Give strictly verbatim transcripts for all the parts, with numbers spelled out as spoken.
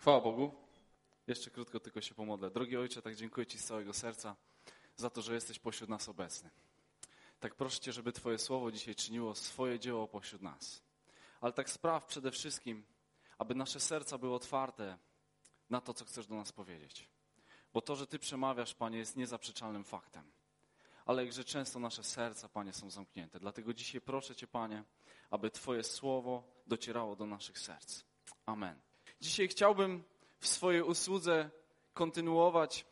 Chwała Bogu. Jeszcze krótko tylko się pomodlę. Drogi Ojcze, tak dziękuję Ci z całego serca za to, że jesteś pośród nas obecny. Tak proszę Cię, żeby Twoje słowo dzisiaj czyniło swoje dzieło pośród nas. Ale tak spraw przede wszystkim, aby nasze serca były otwarte na to, co chcesz do nas powiedzieć. Bo to, że Ty przemawiasz, Panie, jest niezaprzeczalnym faktem. Ale jakże często nasze serca, Panie, są zamknięte. Dlatego dzisiaj proszę Cię, Panie, aby Twoje słowo docierało do naszych serc. Amen. Dzisiaj chciałbym w swojej usłudze kontynuować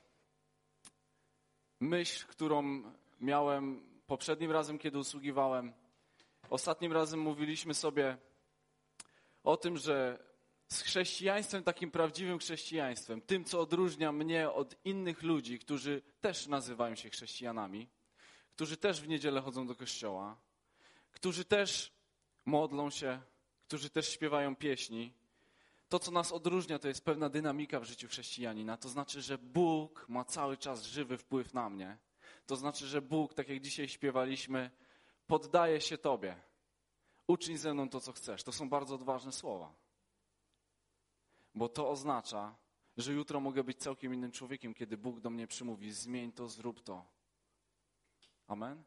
myśl, którą miałem poprzednim razem, kiedy usługiwałem. Ostatnim razem mówiliśmy sobie o tym, że z chrześcijaństwem, takim prawdziwym chrześcijaństwem, tym, co odróżnia mnie od innych ludzi, którzy też nazywają się chrześcijanami, którzy też w niedzielę chodzą do kościoła, którzy też modlą się, którzy też śpiewają pieśni. To, co nas odróżnia, to jest pewna dynamika w życiu chrześcijanina. To znaczy, że Bóg ma cały czas żywy wpływ na mnie. To znaczy, że Bóg, tak jak dzisiaj śpiewaliśmy, poddaje się Tobie. Uczyń ze mną to, co chcesz. To są bardzo odważne słowa. Bo to oznacza, że jutro mogę być całkiem innym człowiekiem, kiedy Bóg do mnie przymówi: zmień to, zrób to. Amen?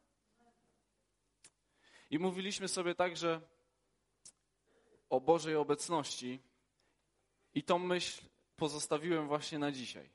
I mówiliśmy sobie także o Bożej obecności i tą myśl pozostawiłem właśnie na dzisiaj.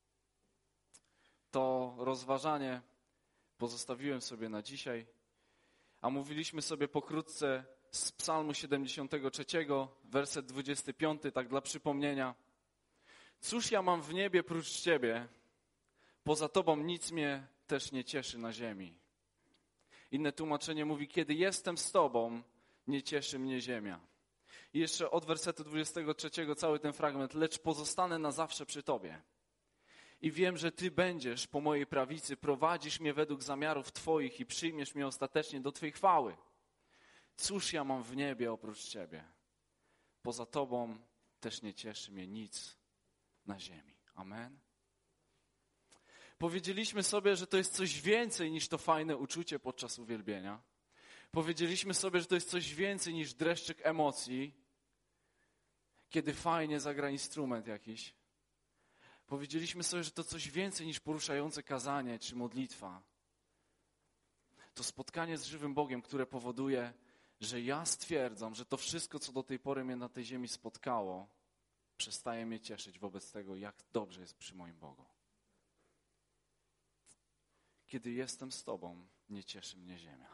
To rozważanie pozostawiłem sobie na dzisiaj, a mówiliśmy sobie pokrótce z Psalmu siedemdziesiątego trzeciego, werset dwudziesty piąty, tak dla przypomnienia. Cóż ja mam w niebie prócz Ciebie? Poza Tobą nic mnie też nie cieszy na ziemi. Inne tłumaczenie mówi: kiedy jestem z Tobą, nie cieszy mnie ziemia. I jeszcze od wersetu dwudziestego trzeciego cały ten fragment. Lecz pozostanę na zawsze przy Tobie. I wiem, że Ty będziesz po mojej prawicy, prowadzisz mnie według zamiarów Twoich i przyjmiesz mnie ostatecznie do Twojej chwały. Cóż ja mam w niebie oprócz Ciebie? Poza Tobą też nie cieszy mnie nic na ziemi. Amen. Powiedzieliśmy sobie, że to jest coś więcej niż to fajne uczucie podczas uwielbienia. Powiedzieliśmy sobie, że to jest coś więcej niż dreszczyk emocji, kiedy fajnie zagra instrument jakiś. Powiedzieliśmy sobie, że to coś więcej niż poruszające kazanie czy modlitwa. To spotkanie z żywym Bogiem, które powoduje, że ja stwierdzam, że to wszystko, co do tej pory mnie na tej ziemi spotkało, przestaje mnie cieszyć wobec tego, jak dobrze jest przy moim Bogu. Kiedy jestem z Tobą, nie cieszy mnie ziemia.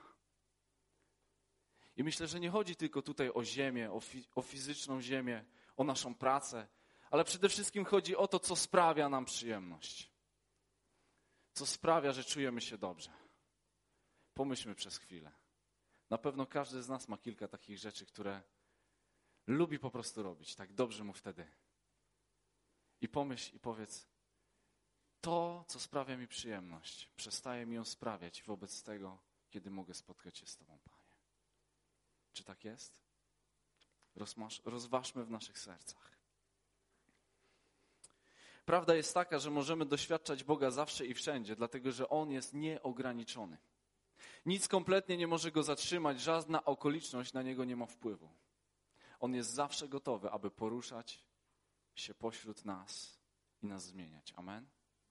I myślę, że nie chodzi tylko tutaj o ziemię, o, fi- o fizyczną ziemię, o naszą pracę, ale przede wszystkim chodzi o to, co sprawia nam przyjemność. Co sprawia, że czujemy się dobrze. Pomyślmy przez chwilę. Na pewno każdy z nas ma kilka takich rzeczy, które lubi po prostu robić. Tak dobrze mu wtedy. I pomyśl i powiedz: to, co sprawia mi przyjemność, przestaje mi ją sprawiać wobec tego, kiedy mogę spotkać się z Tobą, Panie. Czy tak jest? Rozmasz, rozważmy w naszych sercach. Prawda jest taka, że możemy doświadczać Boga zawsze i wszędzie, dlatego że On jest nieograniczony. Nic kompletnie nie może Go zatrzymać, żadna okoliczność na Niego nie ma wpływu. On jest zawsze gotowy, aby poruszać się pośród nas i nas zmieniać. Amen?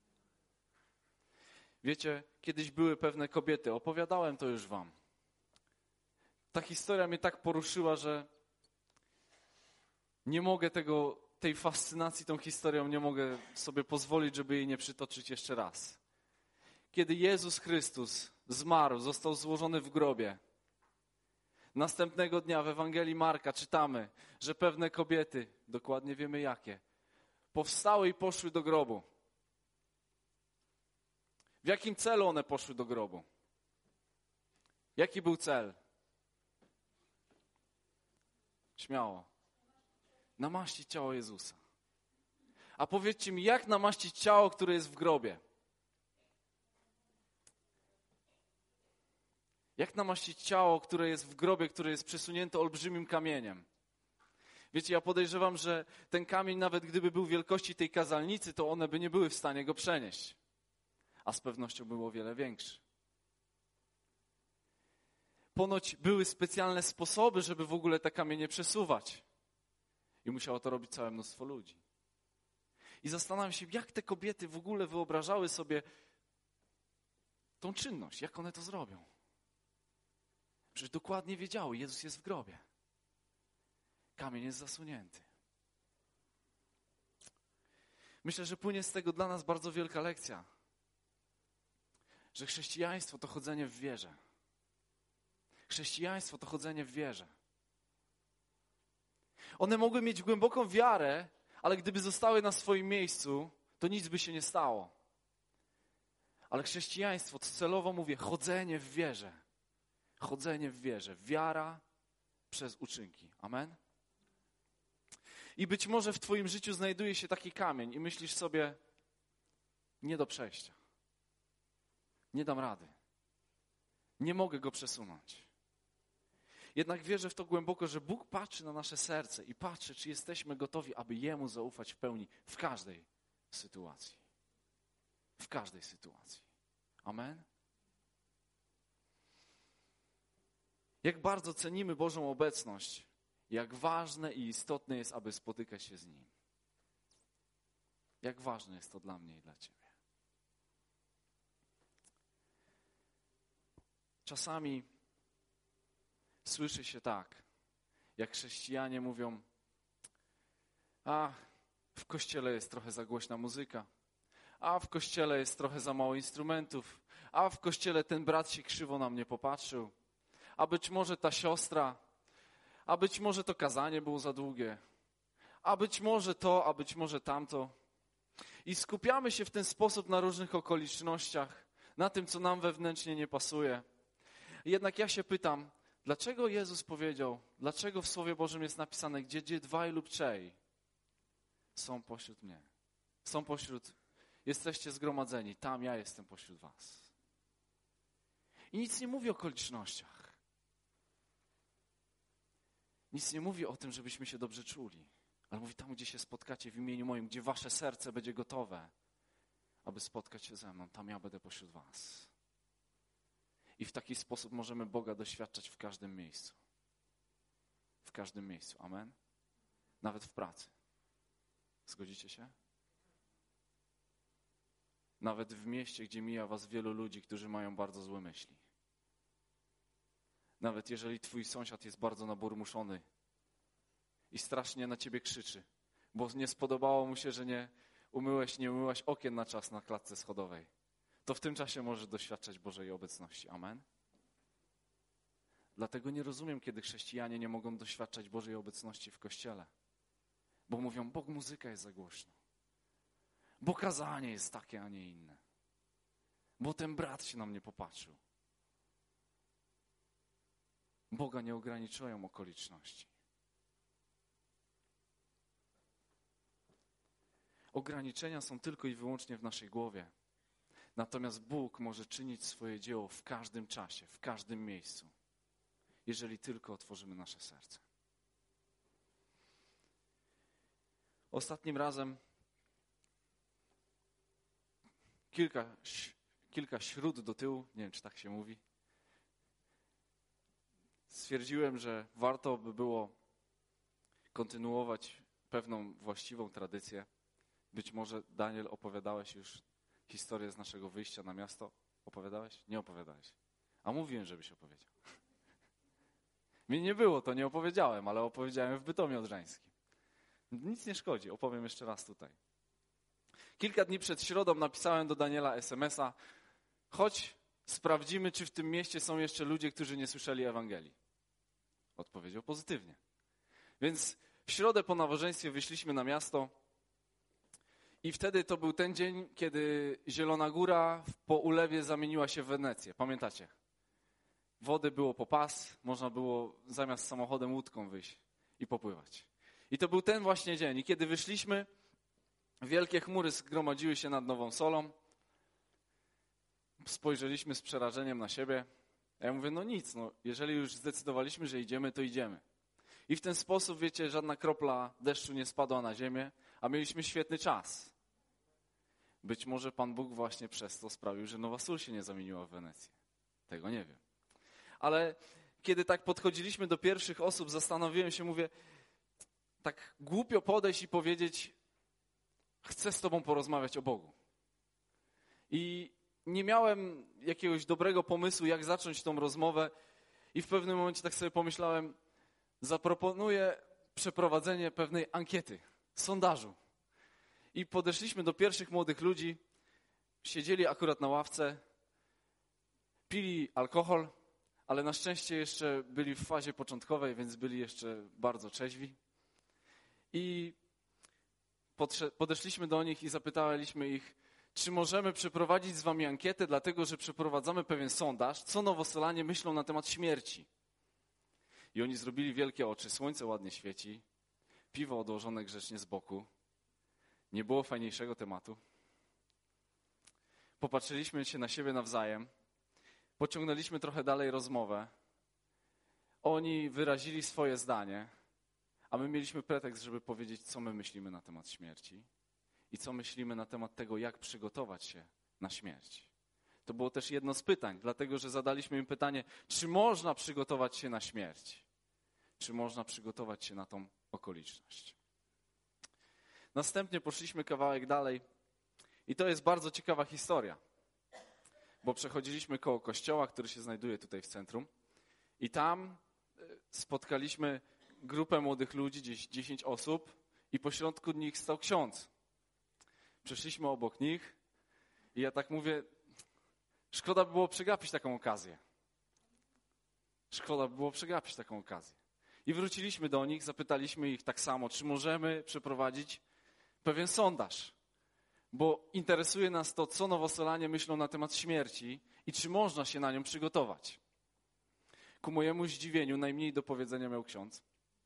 Wiecie, kiedyś były pewne kobiety, opowiadałem to już wam. Ta historia mnie tak poruszyła, że nie mogę tego, tej fascynacji tą historią, nie mogę sobie pozwolić, żeby jej nie przytoczyć jeszcze raz. Kiedy Jezus Chrystus zmarł, został złożony w grobie, następnego dnia w Ewangelii Marka czytamy, że pewne kobiety, dokładnie wiemy jakie, powstały i poszły do grobu. W jakim celu one poszły do grobu? Jaki był cel? Śmiało. Namaścić ciało Jezusa. A powiedzcie mi, jak namaścić ciało, które jest w grobie? Jak namaścić ciało, które jest w grobie, które jest przesunięte olbrzymim kamieniem? Wiecie, ja podejrzewam, że ten kamień, nawet gdyby był wielkości tej kazalnicy, to one by nie były w stanie go przenieść. A z pewnością był o wiele większy. Ponoć były specjalne sposoby, żeby w ogóle te kamienie przesuwać. I musiało to robić całe mnóstwo ludzi. I zastanawiam się, jak te kobiety w ogóle wyobrażały sobie tą czynność, jak one to zrobią. Przecież dokładnie wiedziały, Jezus jest w grobie. Kamień jest zasunięty. Myślę, że płynie z tego dla nas bardzo wielka lekcja, że chrześcijaństwo to chodzenie w wierze. Chrześcijaństwo to chodzenie w wierze. One mogły mieć głęboką wiarę, ale gdyby zostały na swoim miejscu, to nic by się nie stało. Ale chrześcijaństwo, to celowo mówię, chodzenie w wierze. Chodzenie w wierze. Wiara przez uczynki. Amen? I być może w twoim życiu znajduje się taki kamień i myślisz sobie, nie do przejścia. Nie dam rady. Nie mogę go przesunąć. Jednak wierzę w to głęboko, że Bóg patrzy na nasze serce i patrzy, czy jesteśmy gotowi, aby Jemu zaufać w pełni w każdej sytuacji. W każdej sytuacji. Amen? Jak bardzo cenimy Bożą obecność, jak ważne i istotne jest, aby spotykać się z Nim. Jak ważne jest to dla mnie i dla Ciebie. Czasami słyszy się tak, jak chrześcijanie mówią, a w kościele jest trochę za głośna muzyka, a w kościele jest trochę za mało instrumentów, a w kościele ten brat się krzywo na mnie popatrzył, a być może ta siostra, a być może to kazanie było za długie, a być może to, a być może tamto. I skupiamy się w ten sposób na różnych okolicznościach, na tym, co nam wewnętrznie nie pasuje. Jednak ja się pytam, dlaczego Jezus powiedział, dlaczego w Słowie Bożym jest napisane, gdzie, gdzie dwaj lub trzej są pośród mnie, są pośród, jesteście zgromadzeni, tam ja jestem pośród was. I nic nie mówi o okolicznościach. Nic nie mówi o tym, żebyśmy się dobrze czuli, ale mówi tam, gdzie się spotkacie w imieniu moim, gdzie wasze serce będzie gotowe, aby spotkać się ze mną, tam ja będę pośród was. I w taki sposób możemy Boga doświadczać w każdym miejscu. W każdym miejscu. Amen? Nawet w pracy. Zgodzicie się? Nawet w mieście, gdzie mija was wielu ludzi, którzy mają bardzo złe myśli. Nawet jeżeli twój sąsiad jest bardzo naburmuszony i strasznie na ciebie krzyczy, bo nie spodobało mu się, że nie umyłeś, nie umyłaś okien na czas na klatce schodowej, to w tym czasie możesz doświadczać Bożej obecności. Amen? Dlatego nie rozumiem, kiedy chrześcijanie nie mogą doświadczać Bożej obecności w kościele. Bo mówią, bo muzyka jest za głośno. Bo kazanie jest takie, a nie inne. Bo ten brat się na mnie popatrzył. Boga nie ograniczają okoliczności. Ograniczenia są tylko i wyłącznie w naszej głowie. Natomiast Bóg może czynić swoje dzieło w każdym czasie, w każdym miejscu, jeżeli tylko otworzymy nasze serce. Ostatnim razem kilka, kilka śród do tyłu, nie wiem, czy tak się mówi, stwierdziłem, że warto by było kontynuować pewną właściwą tradycję. Być może, Daniel, opowiadałeś już historię z naszego wyjścia na miasto. Opowiadałeś? Nie opowiadałeś. A mówiłem, żebyś opowiedział. Mnie nie było, to nie opowiedziałem, ale opowiedziałem w Bytomiu Odrzańskim. Nic nie szkodzi, opowiem jeszcze raz tutaj. Kilka dni przed środą napisałem do Daniela es em es a, chodź sprawdzimy, czy w tym mieście są jeszcze ludzie, którzy nie słyszeli Ewangelii. Odpowiedział pozytywnie. Więc w środę po nabożeństwie wyszliśmy na miasto i wtedy to był ten dzień, kiedy Zielona Góra po ulewie zamieniła się w Wenecję. Pamiętacie? Wody było po pas, można było zamiast samochodem łódką wyjść i popływać. I to był ten właśnie dzień. I kiedy wyszliśmy, wielkie chmury zgromadziły się nad Nową Solą. Spojrzeliśmy z przerażeniem na siebie. A ja mówię, no nic, no, jeżeli już zdecydowaliśmy, że idziemy, to idziemy. I w ten sposób, wiecie, żadna kropla deszczu nie spadła na ziemię, a mieliśmy świetny czas. Być może Pan Bóg właśnie przez to sprawił, że Nowa Sól się nie zamieniła w Wenecję. Tego nie wiem. Ale kiedy tak podchodziliśmy do pierwszych osób, zastanowiłem się, mówię, tak głupio podejść i powiedzieć, chcę z tobą porozmawiać o Bogu. I nie miałem jakiegoś dobrego pomysłu, jak zacząć tą rozmowę i w pewnym momencie tak sobie pomyślałem, zaproponuję przeprowadzenie pewnej ankiety, sondażu. I podeszliśmy do pierwszych młodych ludzi, siedzieli akurat na ławce, pili alkohol, ale na szczęście jeszcze byli w fazie początkowej, więc byli jeszcze bardzo trzeźwi. I podeszliśmy do nich i zapytaliśmy ich, czy możemy przeprowadzić z wami ankietę, dlatego że przeprowadzamy pewien sondaż, co nowosolanie myślą na temat śmierci. I oni zrobili wielkie oczy, słońce ładnie świeci, piwo odłożone grzecznie z boku. Nie było fajniejszego tematu. Popatrzyliśmy się na siebie nawzajem, pociągnęliśmy trochę dalej rozmowę. Oni wyrazili swoje zdanie, a my mieliśmy pretekst, żeby powiedzieć, co my myślimy na temat śmierci i co myślimy na temat tego, jak przygotować się na śmierć. To było też jedno z pytań, dlatego że zadaliśmy im pytanie, czy można przygotować się na śmierć? Czy można przygotować się na tą okoliczność? Następnie poszliśmy kawałek dalej i to jest bardzo ciekawa historia, bo przechodziliśmy koło kościoła, który się znajduje tutaj w centrum i tam spotkaliśmy grupę młodych ludzi, gdzieś dziesięć osób i pośrodku nich stał ksiądz. Przeszliśmy obok nich i ja tak mówię, szkoda by było przegapić taką okazję. Szkoda by było przegapić taką okazję. I wróciliśmy do nich, zapytaliśmy ich tak samo, czy możemy przeprowadzić pewien sondaż, bo interesuje nas to, co nowosolanie myślą na temat śmierci i czy można się na nią przygotować. Ku mojemu zdziwieniu najmniej do powiedzenia miał ksiądz.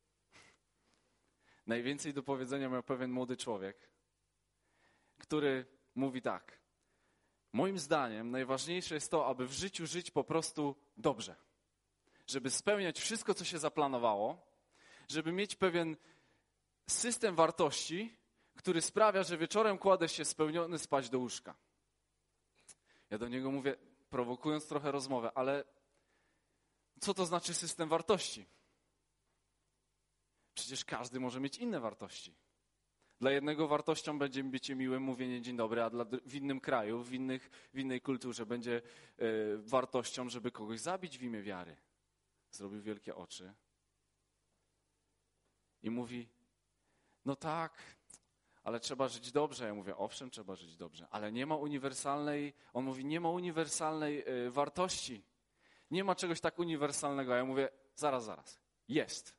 Najwięcej do powiedzenia miał pewien młody człowiek, który mówi tak. Moim zdaniem najważniejsze jest to, aby w życiu żyć po prostu dobrze. Żeby spełniać wszystko, co się zaplanowało, żeby mieć pewien system wartości, który sprawia, że wieczorem kładę się spełniony spać do łóżka. Ja do niego mówię, prowokując trochę rozmowę, ale co to znaczy system wartości? Przecież każdy może mieć inne wartości. Dla jednego wartością będzie bycie miłym, mówienie dzień dobry, a dla, w innym kraju, w, innych, w innej kulturze będzie y, wartością, żeby kogoś zabić w imię wiary. Zrobił wielkie oczy i mówi, no tak, ale trzeba żyć dobrze. Ja mówię, owszem, trzeba żyć dobrze, ale nie ma uniwersalnej, on mówi, nie ma uniwersalnej y, wartości. Nie ma czegoś tak uniwersalnego. A ja mówię, zaraz, zaraz, jest.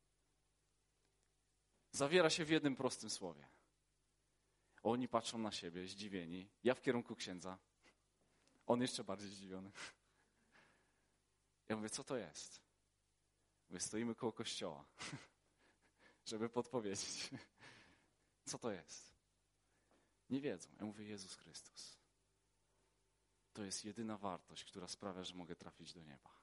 Zawiera się w jednym prostym słowie. Oni patrzą na siebie, zdziwieni. Ja w kierunku księdza. On jeszcze bardziej zdziwiony. Ja mówię, co to jest? Mówię, stoimy koło kościoła, żeby podpowiedzieć. Co to jest? Nie wiedzą. Ja mówię, Jezus Chrystus. To jest jedyna wartość, która sprawia, że mogę trafić do nieba.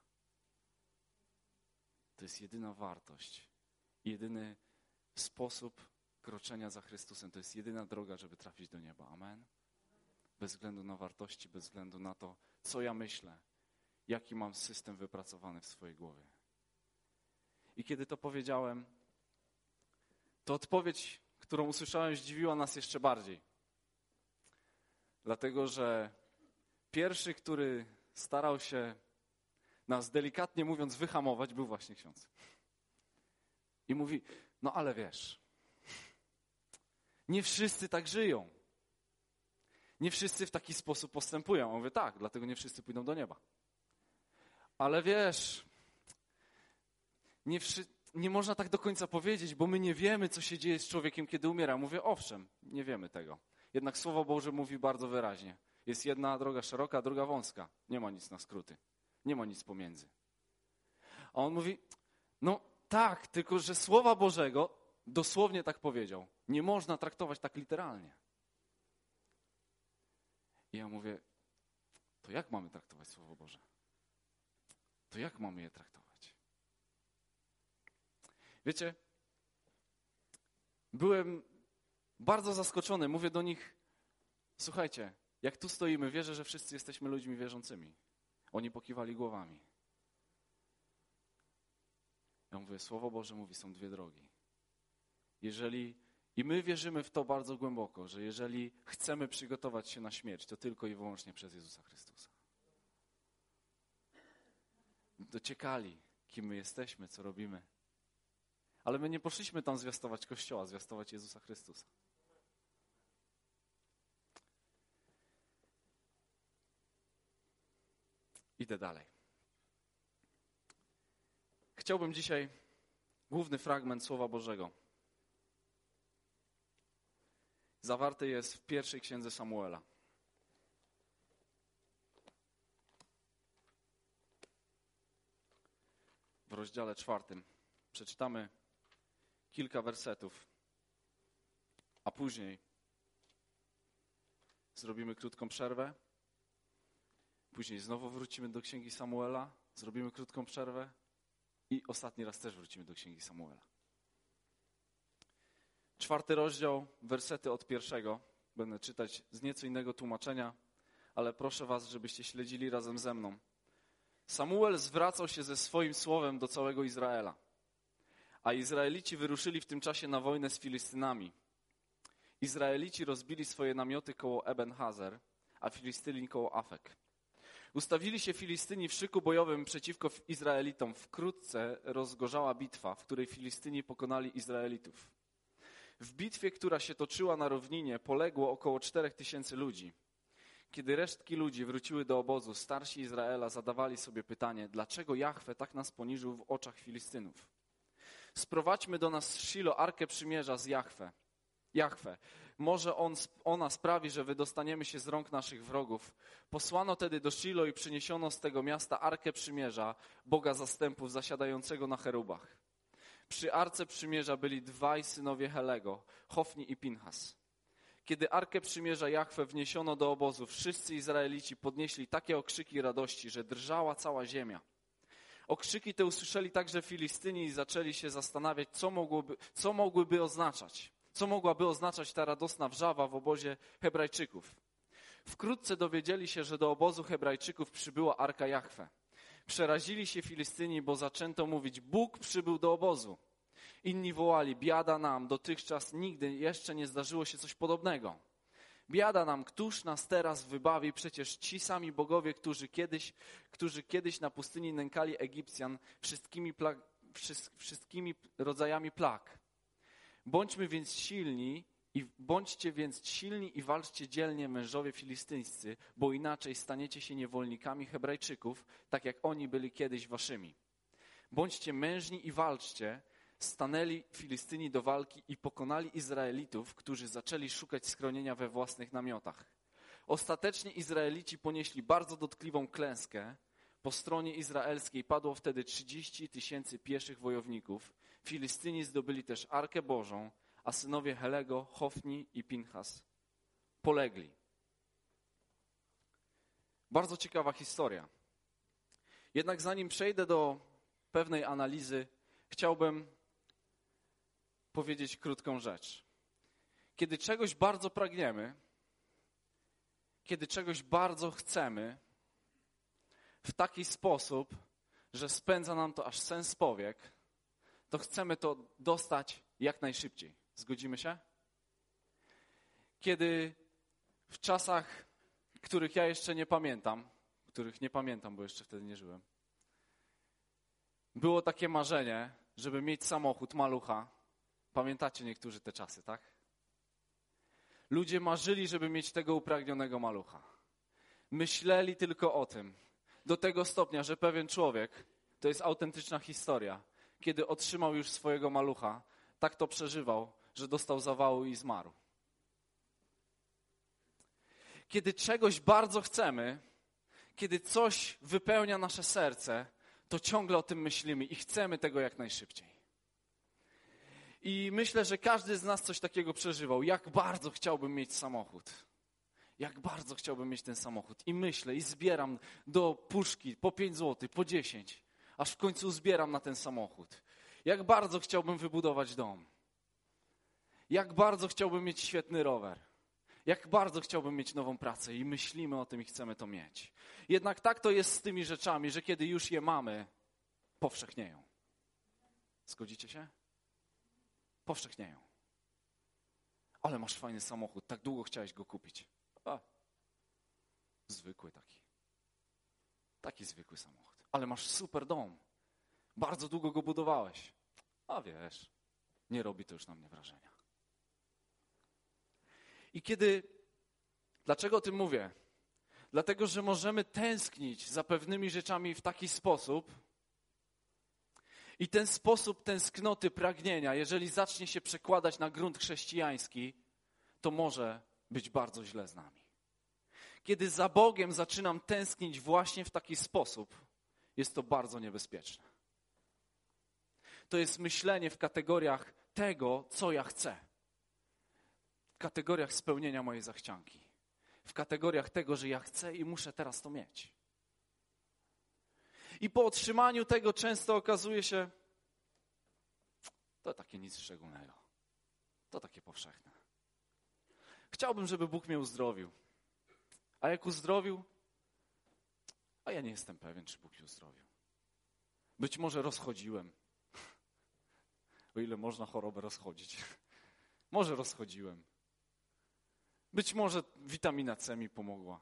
To jest jedyna wartość. Jedyny sposób kroczenia za Chrystusem. To jest jedyna droga, żeby trafić do nieba. Amen? Bez względu na wartości, bez względu na to, co ja myślę, jaki mam system wypracowany w swojej głowie. I kiedy to powiedziałem, to odpowiedź, którą usłyszałem, zdziwiła nas jeszcze bardziej. Dlatego, że pierwszy, który starał się nas delikatnie mówiąc wyhamować, był właśnie ksiądz. I mówi, no ale wiesz, nie wszyscy tak żyją. Nie wszyscy w taki sposób postępują. A mówię, tak, dlatego nie wszyscy pójdą do nieba. Ale wiesz, nie, wszy- nie można tak do końca powiedzieć, bo my nie wiemy, co się dzieje z człowiekiem, kiedy umiera. Mówię, owszem, nie wiemy tego. Jednak Słowo Boże mówi bardzo wyraźnie. Jest jedna droga szeroka, druga wąska. Nie ma nic na skróty. Nie ma nic pomiędzy. A on mówi, no tak, tylko że Słowa Bożego dosłownie tak powiedział. Nie można traktować tak literalnie. I ja mówię, to jak mamy traktować Słowo Boże? To jak mamy je traktować? Wiecie, byłem bardzo zaskoczony. Mówię do nich, słuchajcie, jak tu stoimy, wierzę, że wszyscy jesteśmy ludźmi wierzącymi. Oni pokiwali głowami. Ja mówię, Słowo Boże mówi, są dwie drogi. Jeżeli I my wierzymy w to bardzo głęboko, że jeżeli chcemy przygotować się na śmierć, to tylko i wyłącznie przez Jezusa Chrystusa. Dociekali, kim my jesteśmy, co robimy. Ale my nie poszliśmy tam zwiastować Kościoła, zwiastować Jezusa Chrystusa. Idę dalej. Chciałbym dzisiaj główny fragment Słowa Bożego. Zawarty jest w pierwszej księdze Samuela. W rozdziale czwartym przeczytamy kilka wersetów, a później zrobimy krótką przerwę. Później znowu wrócimy do księgi Samuela, zrobimy krótką przerwę i ostatni raz też wrócimy do księgi Samuela. Czwarty rozdział, wersety od pierwszego. Będę czytać z nieco innego tłumaczenia, ale proszę was, żebyście śledzili razem ze mną. Samuel zwracał się ze swoim słowem do całego Izraela, a Izraelici wyruszyli w tym czasie na wojnę z Filistynami. Izraelici rozbili swoje namioty koło Eben-Hazer, a Filistyni koło Afek. Ustawili się Filistyni w szyku bojowym przeciwko Izraelitom. Wkrótce rozgorzała bitwa, w której Filistyni pokonali Izraelitów. W bitwie, która się toczyła na równinie, poległo około czterech tysięcy ludzi. Kiedy resztki ludzi wróciły do obozu, starsi Izraela zadawali sobie pytanie, dlaczego Jahwe tak nas poniżył w oczach Filistynów. Sprowadźmy do nas z Shilo Arkę Przymierza z Jahwe. Jahwe, może on, ona sprawi, że wydostaniemy się z rąk naszych wrogów. Posłano tedy do Shilo i przyniesiono z tego miasta Arkę Przymierza, Boga zastępów zasiadającego na cherubach. Przy Arce Przymierza byli dwaj synowie Helego, Hofni i Pinchas. Kiedy Arkę Przymierza Jahwe wniesiono do obozu, wszyscy Izraelici podnieśli takie okrzyki radości, że drżała cała ziemia. Okrzyki te usłyszeli także Filistyni i zaczęli się zastanawiać, co mogłoby, co mogłyby oznaczać. Co mogłaby oznaczać ta radosna wrzawa w obozie Hebrajczyków? Wkrótce dowiedzieli się, że do obozu Hebrajczyków przybyła Arka Jahwe. Przerazili się Filistyni, bo zaczęto mówić, Bóg przybył do obozu. Inni wołali, biada nam, dotychczas nigdy jeszcze nie zdarzyło się coś podobnego. Biada nam, któż nas teraz wybawi? Przecież ci sami bogowie, którzy kiedyś, którzy kiedyś na pustyni nękali Egipcjan wszystkimi, plag, wszystkimi rodzajami plag. Bądźmy więc silni i bądźcie więc silni i walczcie dzielnie, mężowie filistyńscy, bo inaczej staniecie się niewolnikami Hebrajczyków, tak jak oni byli kiedyś waszymi. Bądźcie mężni i walczcie. Stanęli Filistyni do walki i pokonali Izraelitów, którzy zaczęli szukać schronienia we własnych namiotach. Ostatecznie Izraelici ponieśli bardzo dotkliwą klęskę. Po stronie izraelskiej padło wtedy trzydzieści tysięcy pieszych wojowników. Filistyni zdobyli też Arkę Bożą, a synowie Helego, Hofni i Pinchas polegli. Bardzo ciekawa historia. Jednak zanim przejdę do pewnej analizy, chciałbym powiedzieć krótką rzecz. Kiedy czegoś bardzo pragniemy, kiedy czegoś bardzo chcemy, w taki sposób, że spędza nam to aż sens powiek, to chcemy to dostać jak najszybciej. Zgodzimy się? Kiedy w czasach, których ja jeszcze nie pamiętam, których nie pamiętam, bo jeszcze wtedy nie żyłem, było takie marzenie, żeby mieć samochód, malucha. Pamiętacie niektórzy te czasy, tak? Ludzie marzyli, żeby mieć tego upragnionego malucha. Myśleli tylko o tym. Do tego stopnia, że pewien człowiek, to jest autentyczna historia, kiedy otrzymał już swojego malucha, tak to przeżywał, że dostał zawału i zmarł. Kiedy czegoś bardzo chcemy, kiedy coś wypełnia nasze serce, to ciągle o tym myślimy i chcemy tego jak najszybciej. I myślę, że każdy z nas coś takiego przeżywał. Jak bardzo chciałbym mieć samochód. Jak bardzo chciałbym mieć ten samochód. I myślę, i zbieram do puszki po pięć złotych, po dziesięć. Aż w końcu zbieram na ten samochód. Jak bardzo chciałbym wybudować dom. Jak bardzo chciałbym mieć świetny rower. Jak bardzo chciałbym mieć nową pracę. I myślimy o tym i chcemy to mieć. Jednak tak to jest z tymi rzeczami, że kiedy już je mamy, powszechnieją. Zgodzicie się? Powszechnieją. Ale masz fajny samochód, tak długo chciałeś go kupić. A, zwykły taki. Taki zwykły samochód. Ale masz super dom. Bardzo długo go budowałeś. A wiesz, nie robi to już na mnie wrażenia. I kiedy, dlaczego o tym mówię? Dlatego, że możemy tęsknić za pewnymi rzeczami w taki sposób i ten sposób tęsknoty, pragnienia, jeżeli zacznie się przekładać na grunt chrześcijański, to może być bardzo źle z nami. Kiedy za Bogiem zaczynam tęsknić właśnie w taki sposób, jest to bardzo niebezpieczne. To jest myślenie w kategoriach tego, co ja chcę. W kategoriach spełnienia mojej zachcianki. W kategoriach tego, że ja chcę i muszę teraz to mieć. I po otrzymaniu tego często okazuje się, to takie nic szczególnego. To takie powszechne. Chciałbym, żeby Bóg mnie uzdrowił. A jak uzdrowił? A ja nie jestem pewien, czy Bóg mnie uzdrowił. Być może rozchodziłem. O ile można chorobę rozchodzić. Może rozchodziłem. Być może witamina C mi pomogła.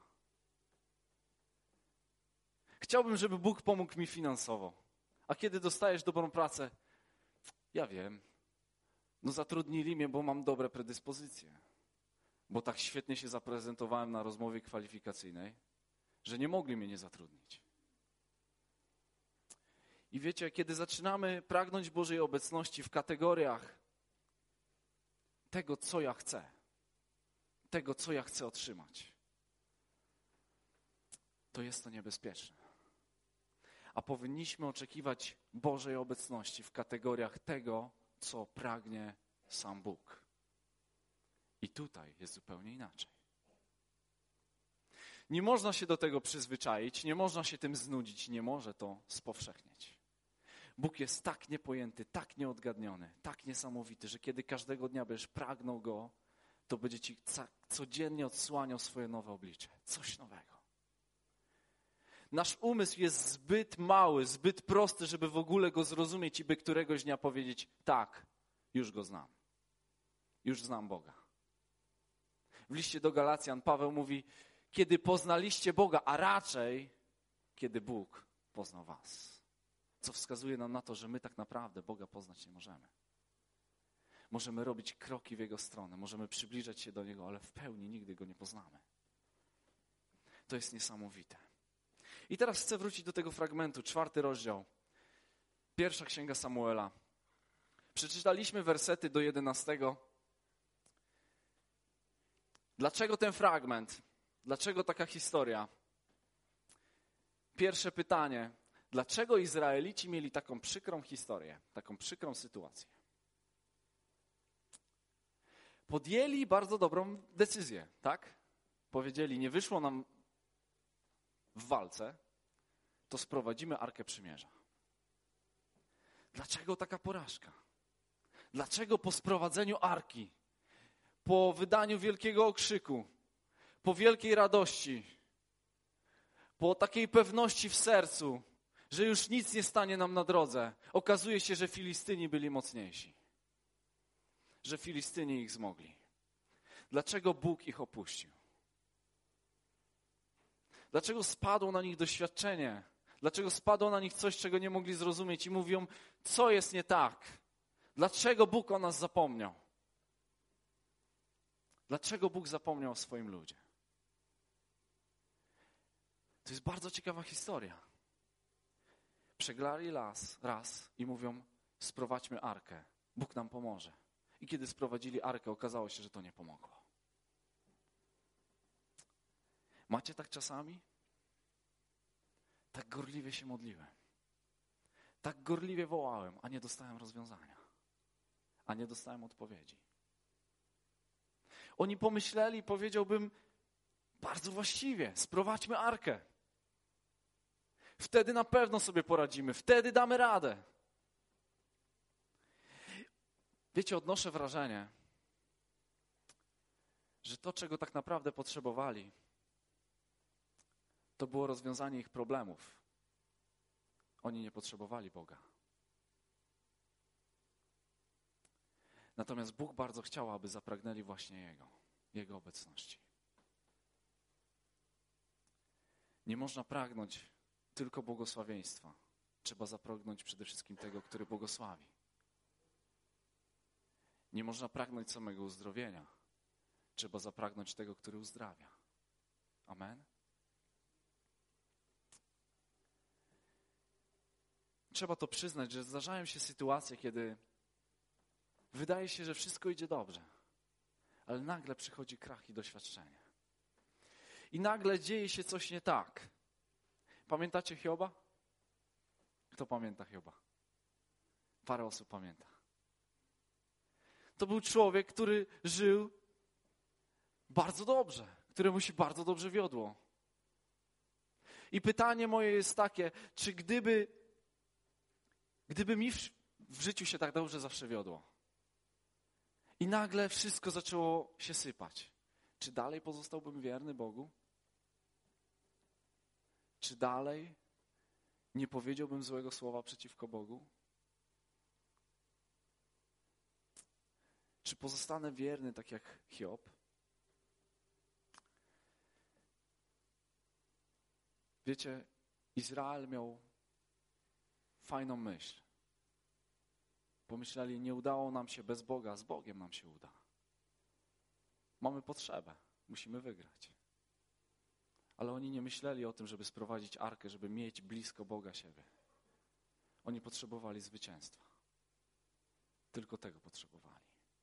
Chciałbym, żeby Bóg pomógł mi finansowo. A kiedy dostajesz dobrą pracę, ja wiem, no zatrudnili mnie, bo mam dobre predyspozycje. Bo tak świetnie się zaprezentowałem na rozmowie kwalifikacyjnej, że nie mogli mnie nie zatrudnić. I wiecie, kiedy zaczynamy pragnąć Bożej obecności w kategoriach tego, co ja chcę, tego, co ja chcę otrzymać, to jest to niebezpieczne. A powinniśmy oczekiwać Bożej obecności w kategoriach tego, co pragnie sam Bóg. I tutaj jest zupełnie inaczej. Nie można się do tego przyzwyczaić, nie można się tym znudzić, nie może to spowszechnieć. Bóg jest tak niepojęty, tak nieodgadniony, tak niesamowity, że kiedy każdego dnia będziesz pragnął Go, to będzie Ci codziennie odsłaniał swoje nowe oblicze. Coś nowego. Nasz umysł jest zbyt mały, zbyt prosty, żeby w ogóle Go zrozumieć i by któregoś dnia powiedzieć, tak, już Go znam. Już znam Boga. W liście do Galacjan Paweł mówi, kiedy poznaliście Boga, a raczej kiedy Bóg poznał was. Co wskazuje nam na to, że my tak naprawdę Boga poznać nie możemy. Możemy robić kroki w Jego stronę, możemy przybliżać się do Niego, ale w pełni nigdy Go nie poznamy. To jest niesamowite. I teraz chcę wrócić do tego fragmentu, czwarty rozdział. Pierwsza księga Samuela. Przeczytaliśmy wersety do jedenastego. Dlaczego ten fragment? Dlaczego taka historia? Pierwsze pytanie. Dlaczego Izraelici mieli taką przykrą historię, taką przykrą sytuację? Podjęli bardzo dobrą decyzję, tak? Powiedzieli, nie wyszło nam w walce, to sprowadzimy Arkę Przymierza. Dlaczego taka porażka? Dlaczego po sprowadzeniu Arki, po wydaniu wielkiego okrzyku, po wielkiej radości, po takiej pewności w sercu, że już nic nie stanie nam na drodze, okazuje się, że Filistyni byli mocniejsi. Że Filistyni ich zmogli. Dlaczego Bóg ich opuścił? Dlaczego spadło na nich doświadczenie? Dlaczego spadło na nich coś, czego nie mogli zrozumieć i mówią, co jest nie tak? Dlaczego Bóg o nas zapomniał? Dlaczego Bóg zapomniał o swoim ludzie? To jest bardzo ciekawa historia. Przeglali las raz i mówią, sprowadźmy Arkę, Bóg nam pomoże. I kiedy sprowadzili Arkę, okazało się, że to nie pomogło. Macie tak czasami? Tak gorliwie się modliłem. Tak gorliwie wołałem, a nie dostałem rozwiązania. A nie dostałem odpowiedzi. Oni pomyśleli, powiedziałbym, bardzo właściwie, sprowadźmy Arkę. Wtedy na pewno sobie poradzimy, wtedy damy radę. Wiecie, odnoszę wrażenie, że to, czego tak naprawdę potrzebowali, to było rozwiązanie ich problemów. Oni nie potrzebowali Boga. Natomiast Bóg bardzo chciał, aby zapragnęli właśnie Jego, Jego obecności. Nie można pragnąć tylko błogosławieństwa. Trzeba zapragnąć przede wszystkim tego, który błogosławi. Nie można pragnąć samego uzdrowienia. Trzeba zapragnąć tego, który uzdrawia. Amen? Trzeba to przyznać, że zdarzają się sytuacje, kiedy wydaje się, że wszystko idzie dobrze, ale nagle przychodzi krach i doświadczenie. I nagle dzieje się coś nie tak. Pamiętacie Hioba? Kto pamięta Hioba? Parę osób pamięta. To był człowiek, który żył bardzo dobrze, któremu się bardzo dobrze wiodło. I pytanie moje jest takie, czy gdyby, gdyby mi w, w życiu się tak dobrze zawsze wiodło i nagle wszystko zaczęło się sypać, czy dalej pozostałbym wierny Bogu? Czy dalej nie powiedziałbym złego słowa przeciwko Bogu? Czy pozostanę wierny tak jak Hiob? Wiecie, Izrael miał fajną myśl. Pomyśleli, nie udało nam się bez Boga, z Bogiem nam się uda. Mamy potrzebę, musimy wygrać. Ale oni nie myśleli o tym, żeby sprowadzić arkę, żeby mieć blisko Boga siebie. Oni potrzebowali zwycięstwa. Tylko tego potrzebowali.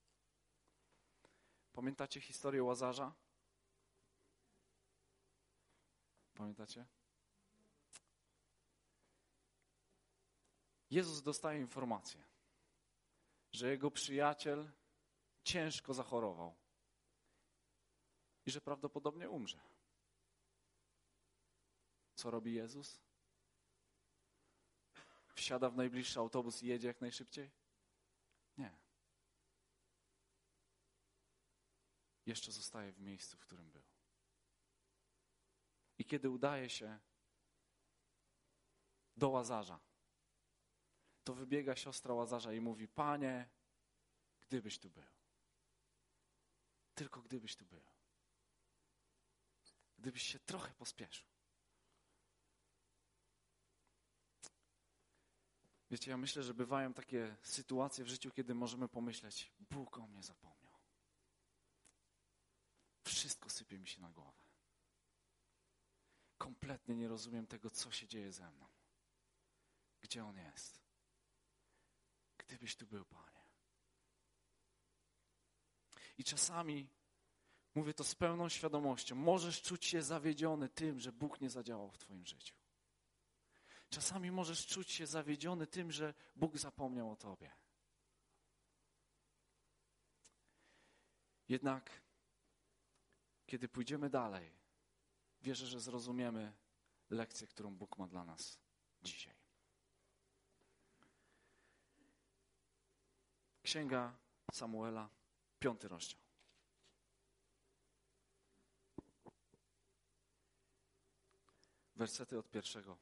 Pamiętacie historię Łazarza? Pamiętacie? Jezus dostaje informację, że jego przyjaciel ciężko zachorował i że prawdopodobnie umrze. Co robi Jezus? Wsiada w najbliższy autobus i jedzie jak najszybciej? Nie. Jeszcze zostaje w miejscu, w którym był. I kiedy udaje się do Łazarza, to wybiega siostra Łazarza i mówi, Panie, gdybyś tu był. Tylko gdybyś tu był. Gdybyś się trochę pospieszył. Wiecie, ja myślę, że bywają takie sytuacje w życiu, kiedy możemy pomyśleć, Bóg o mnie zapomniał. Wszystko sypie mi się na głowę. Kompletnie nie rozumiem tego, co się dzieje ze mną. Gdzie On jest? Gdybyś tu był, Panie. I czasami, mówię to z pełną świadomością, możesz czuć się zawiedziony tym, że Bóg nie zadziałał w twoim życiu. Czasami możesz czuć się zawiedziony tym, że Bóg zapomniał o tobie. Jednak, kiedy pójdziemy dalej, wierzę, że zrozumiemy lekcję, którą Bóg ma dla nas dzisiaj. Księga Samuela, piąty rozdział. Wersety od pierwszego.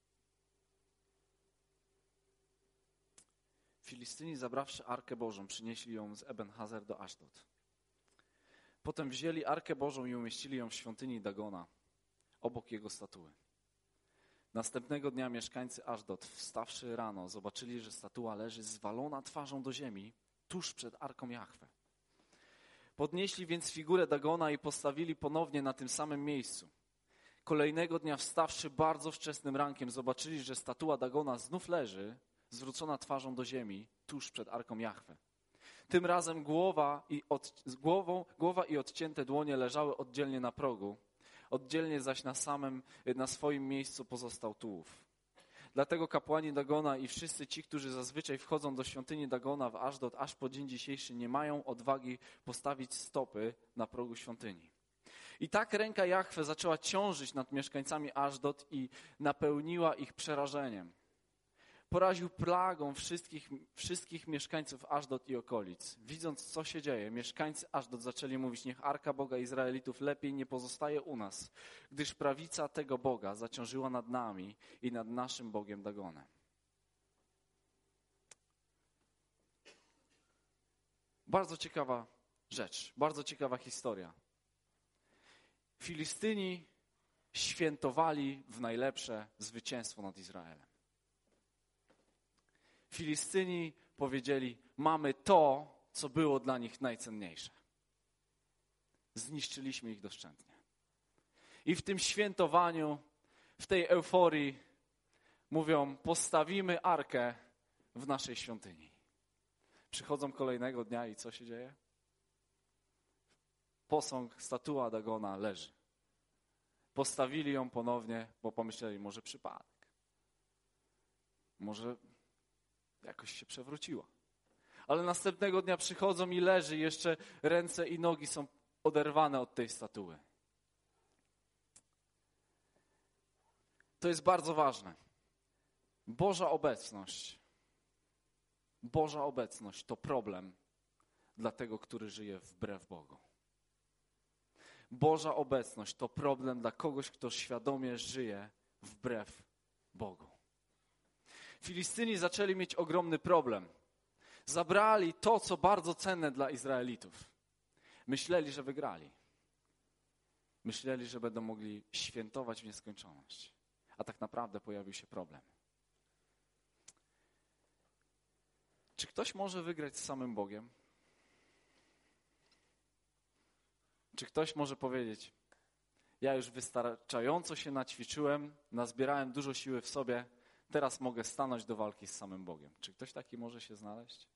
Filistyni, zabrawszy Arkę Bożą, przynieśli ją z Eben-Hazer do Ashdod. Potem wzięli Arkę Bożą i umieścili ją w świątyni Dagona, obok jego statuły. Następnego dnia mieszkańcy Ashdod, wstawszy rano, zobaczyli, że statua leży zwalona twarzą do ziemi, tuż przed Arką Jahwe. Podnieśli więc figurę Dagona i postawili ponownie na tym samym miejscu. Kolejnego dnia, wstawszy bardzo wczesnym rankiem, zobaczyli, że statua Dagona znów leży, zwrócona twarzą do ziemi, tuż przed Arką Jahwe. Tym razem głowa i, od, głową, głowa i odcięte dłonie leżały oddzielnie na progu, oddzielnie zaś na samym, na swoim miejscu pozostał tułów. Dlatego kapłani Dagona i wszyscy ci, którzy zazwyczaj wchodzą do świątyni Dagona w Ashdod, aż po dzień dzisiejszy nie mają odwagi postawić stopy na progu świątyni. I tak ręka Jahwe zaczęła ciążyć nad mieszkańcami Ashdod i napełniła ich przerażeniem. Poraził plagą wszystkich, wszystkich mieszkańców Ashdod i okolic. Widząc, co się dzieje, mieszkańcy Ashdod zaczęli mówić, niech Arka Boga Izraelitów lepiej nie pozostaje u nas, gdyż prawica tego Boga zaciążyła nad nami i nad naszym Bogiem Dagonem. Bardzo ciekawa rzecz, bardzo ciekawa historia. Filistyni świętowali w najlepsze zwycięstwo nad Izraelem. Filistyni powiedzieli, mamy to, co było dla nich najcenniejsze. Zniszczyliśmy ich doszczętnie. I w tym świętowaniu, w tej euforii mówią, postawimy arkę w naszej świątyni. Przychodzą kolejnego dnia i co się dzieje? Posąg, statua Dagona leży. Postawili ją ponownie, bo pomyśleli, może przypadek. Może jakoś się przewróciła. Ale następnego dnia przychodzą i leży, jeszcze ręce i nogi są oderwane od tej statuły. To jest bardzo ważne. Boża obecność, Boża obecność to problem dla tego, który żyje wbrew Bogu. Boża obecność to problem dla kogoś, kto świadomie żyje wbrew Bogu. Filistyni zaczęli mieć ogromny problem. Zabrali to, co bardzo cenne dla Izraelitów. Myśleli, że wygrali. Myśleli, że będą mogli świętować w nieskończoność. A tak naprawdę pojawił się problem. Czy ktoś może wygrać z samym Bogiem? Czy ktoś może powiedzieć, ja już wystarczająco się naćwiczyłem, nazbierałem dużo siły w sobie, teraz mogę stanąć do walki z samym Bogiem. Czy ktoś taki może się znaleźć?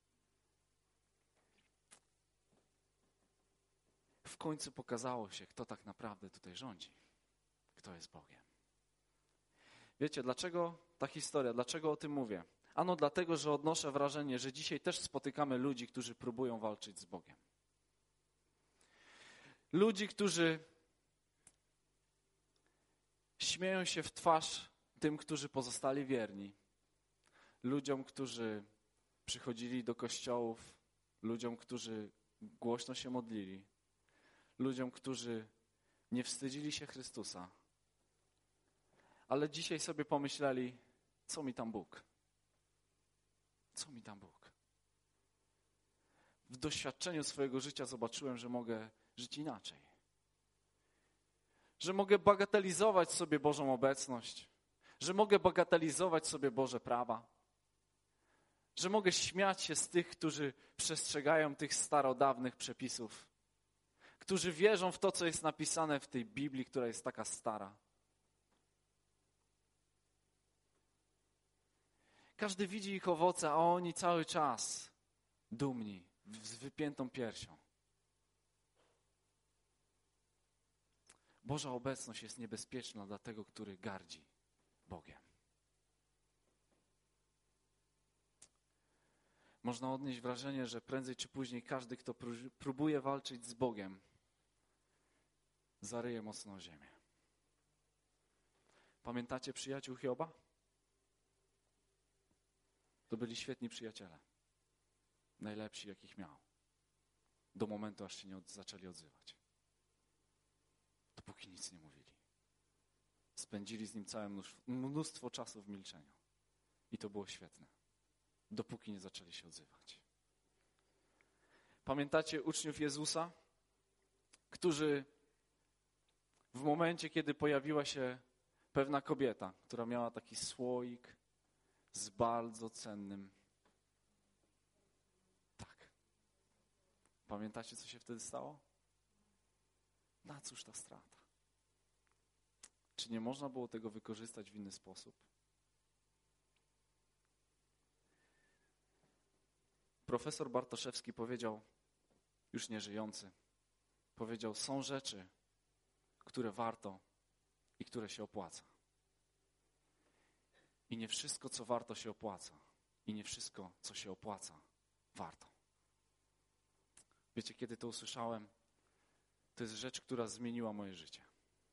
W końcu pokazało się, kto tak naprawdę tutaj rządzi. Kto jest Bogiem. Wiecie, dlaczego ta historia, dlaczego o tym mówię? Ano dlatego, że odnoszę wrażenie, że dzisiaj też spotykamy ludzi, którzy próbują walczyć z Bogiem. Ludzi, którzy śmieją się w twarz tym, którzy pozostali wierni. Ludziom, którzy przychodzili do kościołów. Ludziom, którzy głośno się modlili. Ludziom, którzy nie wstydzili się Chrystusa. Ale dzisiaj sobie pomyśleli, co mi tam Bóg? Co mi tam Bóg? W doświadczeniu swojego życia zobaczyłem, że mogę żyć inaczej. Że mogę bagatelizować sobie Bożą obecność. Że mogę bagatelizować sobie Boże prawa. Że mogę śmiać się z tych, którzy przestrzegają tych starodawnych przepisów. Którzy wierzą w to, co jest napisane w tej Biblii, która jest taka stara. Każdy widzi ich owoce, a oni cały czas dumni, z wypiętą piersią. Boża obecność jest niebezpieczna dla tego, który gardzi Bogiem. Można odnieść wrażenie, że prędzej czy później każdy, kto próbuje walczyć z Bogiem, zaryje mocno o ziemię. Pamiętacie przyjaciół Hioba? To byli świetni przyjaciele. Najlepsi, jakich miał. Do momentu, aż się nie od, zaczęli odzywać. Dopóki nic nie mówili. Spędzili z nim całe mnóstwo, mnóstwo czasu w milczeniu. I to było świetne. Dopóki nie zaczęli się odzywać. Pamiętacie uczniów Jezusa? Którzy w momencie, kiedy pojawiła się pewna kobieta, która miała taki słoik z bardzo cennym. Tak. Pamiętacie, co się wtedy stało? Na cóż ta strata? Czy nie można było tego wykorzystać w inny sposób? Profesor Bartoszewski powiedział, już nieżyjący, powiedział, są rzeczy, które warto i które się opłaca. I nie wszystko, co warto, się opłaca. I nie wszystko, co się opłaca, warto. Wiecie, kiedy to usłyszałem? To jest rzecz, która zmieniła moje życie.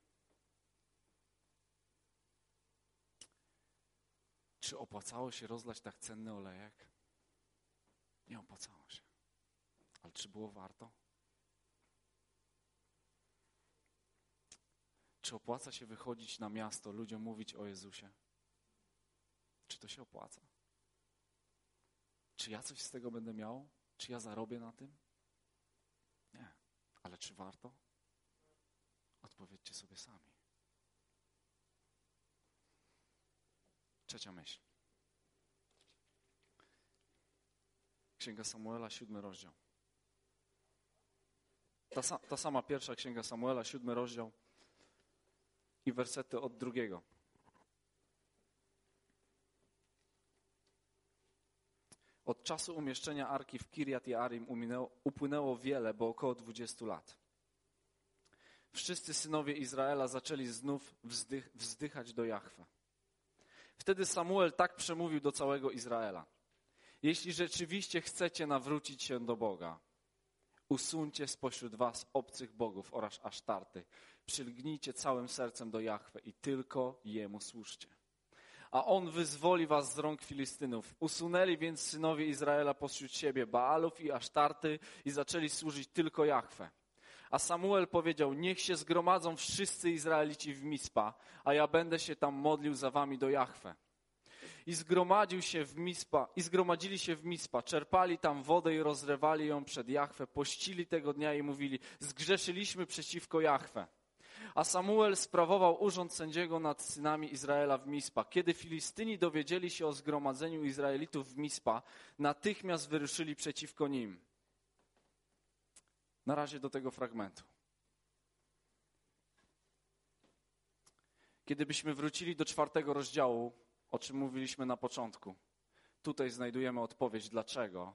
Czy opłacało się rozlać tak cenny olejek? Nie opłacało się. Ale czy było warto? Czy opłaca się wychodzić na miasto, ludziom mówić o Jezusie? Czy to się opłaca? Czy ja coś z tego będę miał? Czy ja zarobię na tym? Nie. Ale czy warto? Odpowiedzcie sobie sami. Trzecia myśl. Księga Samuela, siódmy rozdział. Ta, ta sama pierwsza Księga Samuela, siódmy rozdział i wersety od drugiego. Od czasu umieszczenia Arki w Kirjat Jearim upłynęło wiele, bo około dwudziestu lat. Wszyscy synowie Izraela zaczęli znów wzdych, wzdychać do Jahwe. Wtedy Samuel tak przemówił do całego Izraela. Jeśli rzeczywiście chcecie nawrócić się do Boga, usuńcie spośród was obcych bogów oraz Asztarty. Przylgnijcie całym sercem do Jahwe i tylko Jemu służcie. A On wyzwoli was z rąk Filistynów. Usunęli więc synowie Izraela pośród siebie Baalów i Asztarty i zaczęli służyć tylko Jahwe. A Samuel powiedział, niech się zgromadzą wszyscy Izraelici w Mispa, a ja będę się tam modlił za wami do Jahwe. I zgromadził się w Mispa, i zgromadzili się w Mispa, czerpali tam wodę i rozlewali ją przed Jahwe, pościli tego dnia i mówili, zgrzeszyliśmy przeciwko Jahwe. A Samuel sprawował urząd sędziego nad synami Izraela w Mispa. Kiedy Filistyni dowiedzieli się o zgromadzeniu Izraelitów w Mispa, natychmiast wyruszyli przeciwko nim. Na razie do tego fragmentu. Kiedy byśmy wrócili do czwartego rozdziału, o czym mówiliśmy na początku, tutaj znajdujemy odpowiedź, dlaczego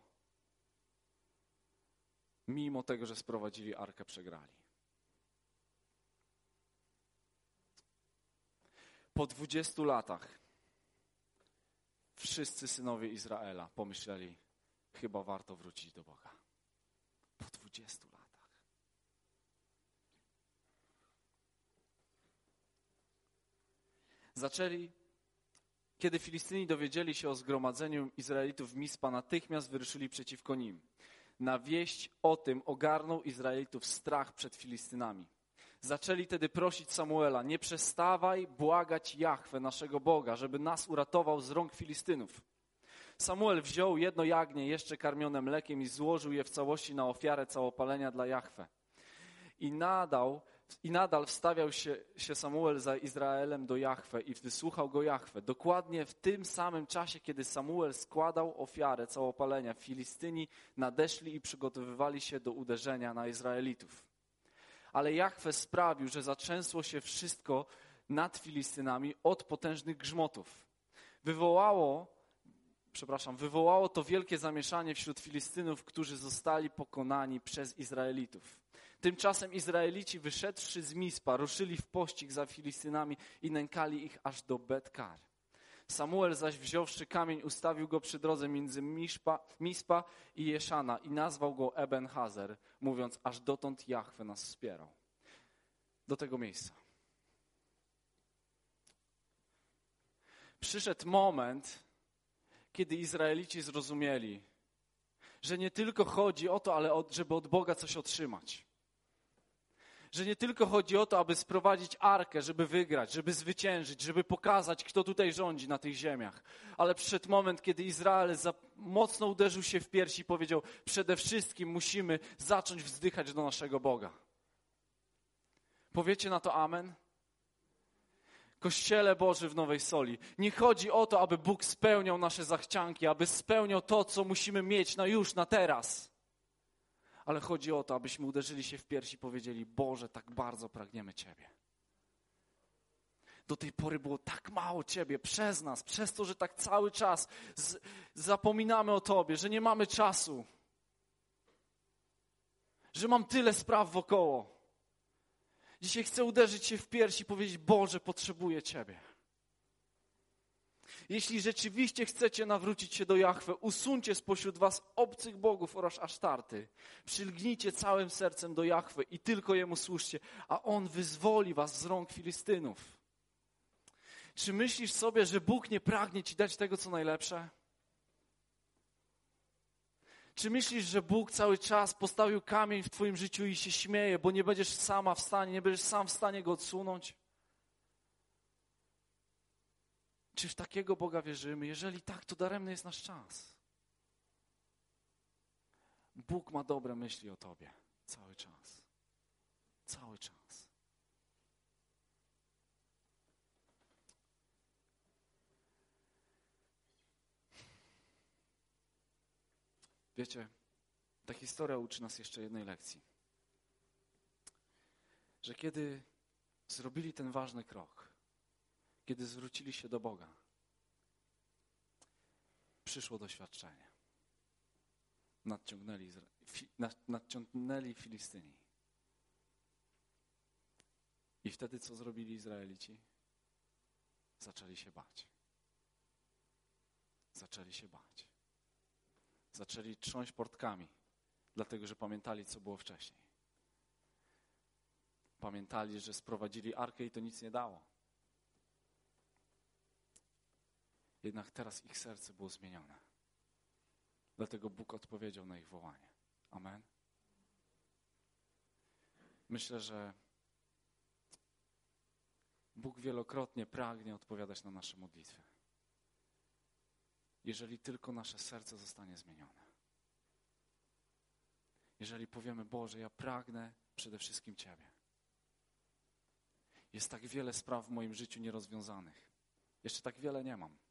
mimo tego, że sprowadzili Arkę, przegrali. Po dwudziestu latach wszyscy synowie Izraela pomyśleli, chyba warto wrócić do Boga. Po dwudziestu latach. Zaczęli, kiedy Filistyni dowiedzieli się o zgromadzeniu Izraelitów w Mispa, natychmiast wyruszyli przeciwko nim. Na wieść o tym ogarnął Izraelitów strach przed Filistynami. Zaczęli tedy prosić Samuela, nie przestawaj błagać Jahwe, naszego Boga, żeby nas uratował z rąk Filistynów. Samuel wziął jedno jagnię jeszcze karmione mlekiem i złożył je w całości na ofiarę całopalenia dla Jahwe. I nadal, i nadal wstawiał się, się Samuel za Izraelem do Jahwe i wysłuchał go Jahwe. Dokładnie w tym samym czasie, kiedy Samuel składał ofiarę całopalenia, Filistyni nadeszli i przygotowywali się do uderzenia na Izraelitów. Ale Jahwe sprawił, że zatrzęsło się wszystko nad Filistynami od potężnych grzmotów. Wywołało, przepraszam, wywołało to wielkie zamieszanie wśród Filistynów, którzy zostali pokonani przez Izraelitów. Tymczasem Izraelici, wyszedłszy z Mispa, ruszyli w pościg za Filistynami i nękali ich aż do Bet-Kar. Samuel zaś, wziąwszy kamień, ustawił go przy drodze między Miszpa, Mispa i Jeszana i nazwał go Eben-Hazer, mówiąc, aż dotąd Jahwe nas wspierał. Do tego miejsca. Przyszedł moment, kiedy Izraelici zrozumieli, że nie tylko chodzi o to, ale od, żeby od Boga coś otrzymać. Że nie tylko chodzi o to, aby sprowadzić arkę, żeby wygrać, żeby zwyciężyć, żeby pokazać, kto tutaj rządzi na tych ziemiach. Ale przyszedł moment, kiedy Izrael za mocno uderzył się w piersi i powiedział, przede wszystkim musimy zacząć wzdychać do naszego Boga. Powiecie na to amen? Kościele Boży w Nowej Soli. Nie chodzi o to, aby Bóg spełniał nasze zachcianki, aby spełniał to, co musimy mieć na już, na teraz. Ale chodzi o to, abyśmy uderzyli się w piersi i powiedzieli, Boże, tak bardzo pragniemy Ciebie. Do tej pory było tak mało Ciebie przez nas, przez to, że tak cały czas z, zapominamy o Tobie, że nie mamy czasu, że mam tyle spraw wokoło. Dzisiaj chcę uderzyć się w piersi i powiedzieć, Boże, potrzebuję Ciebie. Jeśli rzeczywiście chcecie nawrócić się do Jahwe, usuńcie spośród was obcych bogów oraz Asztarty. Przylgnijcie całym sercem do Jahwe i tylko Jemu służcie, a On wyzwoli was z rąk Filistynów. Czy myślisz sobie, że Bóg nie pragnie ci dać tego, co najlepsze? Czy myślisz, że Bóg cały czas postawił kamień w twoim życiu i się śmieje, bo nie będziesz sama w stanie, nie będziesz sam w stanie go odsunąć? Czy w takiego Boga wierzymy? Jeżeli tak, to daremny jest nasz czas. Bóg ma dobre myśli o tobie. Cały czas. Cały czas. Wiecie, ta historia uczy nas jeszcze jednej lekcji. Że kiedy zrobili ten ważny krok, kiedy zwrócili się do Boga, przyszło doświadczenie. Nadciągnęli, fi, nad, nadciągnęli Filistyni. I wtedy co zrobili Izraelici? Zaczęli się bać. Zaczęli się bać. Zaczęli trząść portkami, dlatego że pamiętali, co było wcześniej. Pamiętali, że sprowadzili arkę i to nic nie dało. Jednak teraz ich serce było zmienione. Dlatego Bóg odpowiedział na ich wołanie. Amen. Myślę, że Bóg wielokrotnie pragnie odpowiadać na nasze modlitwy. Jeżeli tylko nasze serce zostanie zmienione. Jeżeli powiemy, Boże, ja pragnę przede wszystkim Ciebie. Jest tak wiele spraw w moim życiu nierozwiązanych. Jeszcze tak wiele nie mam.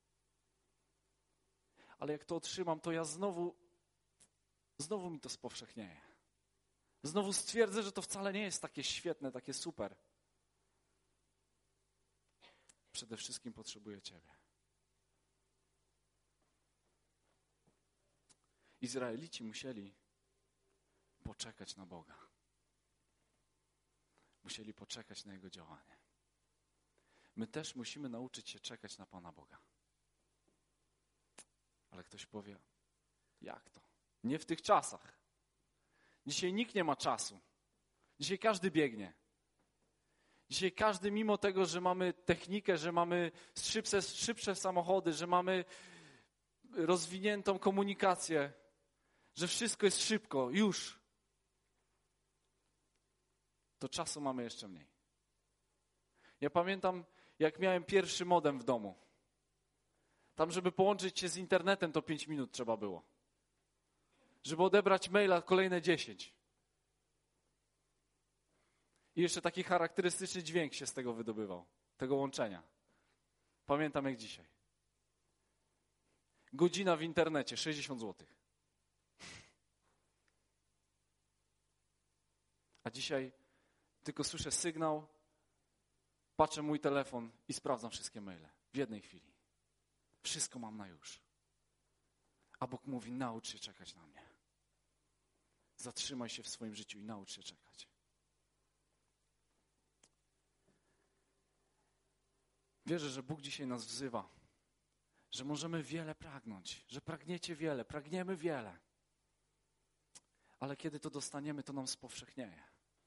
Ale jak to otrzymam, to ja znowu, znowu mi to spowszechnieje. Znowu stwierdzę, że to wcale nie jest takie świetne, takie super. Przede wszystkim potrzebuję Ciebie. Izraelici musieli poczekać na Boga. Musieli poczekać na Jego działanie. My też musimy nauczyć się czekać na Pana Boga. Ale ktoś powie, jak to? Nie w tych czasach. Dzisiaj nikt nie ma czasu. Dzisiaj każdy biegnie. Dzisiaj każdy, mimo tego, że mamy technikę, że mamy szybsze, szybsze samochody, że mamy rozwiniętą komunikację, że wszystko jest szybko, już, to czasu mamy jeszcze mniej. Ja pamiętam, jak miałem pierwszy modem w domu. Tam, żeby połączyć się z internetem, to pięć minut trzeba było. Żeby odebrać maila, kolejne dziesięć. I jeszcze taki charakterystyczny dźwięk się z tego wydobywał, tego łączenia. Pamiętam jak dzisiaj. Godzina w internecie, sześćdziesiąt złotych. A dzisiaj tylko słyszę sygnał, patrzę mój telefon i sprawdzam wszystkie maile w jednej chwili. Wszystko mam na już. A Bóg mówi, naucz się czekać na mnie. Zatrzymaj się w swoim życiu i naucz się czekać. Wierzę, że Bóg dzisiaj nas wzywa, że możemy wiele pragnąć, że pragniecie wiele, pragniemy wiele. Ale kiedy to dostaniemy, to nam spowszechnieje.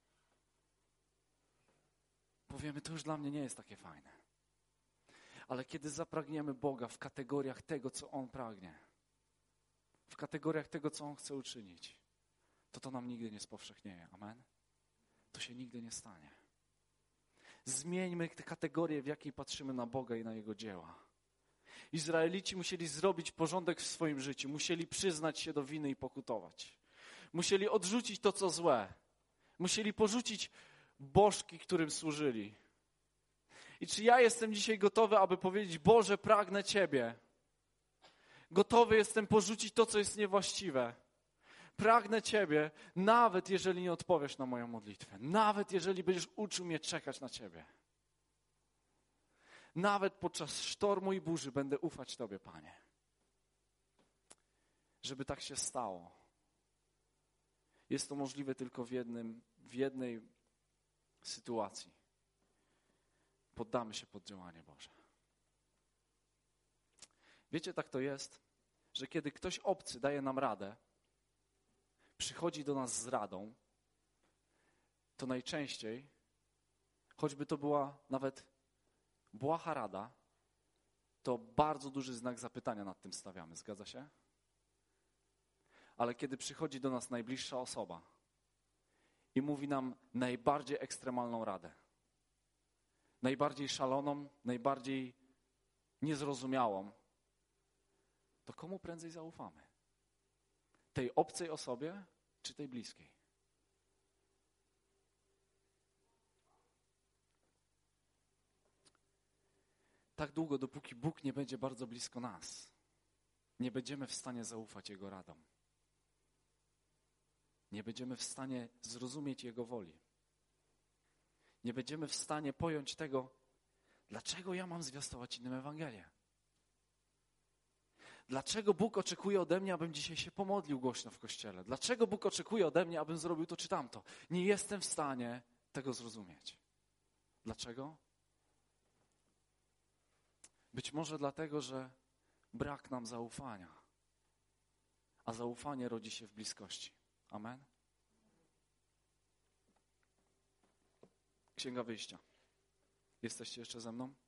Powiemy, to już dla mnie nie jest takie fajne. Ale kiedy zapragniemy Boga w kategoriach tego, co On pragnie, w kategoriach tego, co On chce uczynić, to to nam nigdy nie spowszechnieje. Amen? To się nigdy nie stanie. Zmieńmy te kategorie, w jakiej patrzymy na Boga i na Jego dzieła. Izraelici musieli zrobić porządek w swoim życiu. Musieli przyznać się do winy i pokutować. Musieli odrzucić to, co złe. Musieli porzucić bożki, którym służyli. I czy ja jestem dzisiaj gotowy, aby powiedzieć, Boże, pragnę Ciebie. Gotowy jestem porzucić to, co jest niewłaściwe. Pragnę Ciebie, nawet jeżeli nie odpowiesz na moją modlitwę. Nawet jeżeli będziesz uczył mnie czekać na Ciebie. Nawet podczas sztormu i burzy będę ufać Tobie, Panie. Żeby tak się stało. Jest to możliwe tylko w jednym, w jednej sytuacji. Poddamy się pod działanie Boże. Wiecie, tak to jest, że kiedy ktoś obcy daje nam radę, przychodzi do nas z radą, to najczęściej, choćby to była nawet błaha rada, to bardzo duży znak zapytania nad tym stawiamy. Zgadza się? Ale kiedy przychodzi do nas najbliższa osoba i mówi nam najbardziej ekstremalną radę, najbardziej szaloną, najbardziej niezrozumiałą, to komu prędzej zaufamy? Tej obcej osobie, czy tej bliskiej? Tak długo, dopóki Bóg nie będzie bardzo blisko nas, nie będziemy w stanie zaufać Jego radom. Nie będziemy w stanie zrozumieć Jego woli. Nie będziemy w stanie pojąć tego, dlaczego ja mam zwiastować innym Ewangelię. Dlaczego Bóg oczekuje ode mnie, abym dzisiaj się pomodlił głośno w kościele? Dlaczego Bóg oczekuje ode mnie, abym zrobił to czy tamto? Nie jestem w stanie tego zrozumieć. Dlaczego? Być może dlatego, że brak nam zaufania. A zaufanie rodzi się w bliskości. Amen? Księga Wyjścia. Jesteście jeszcze ze mną?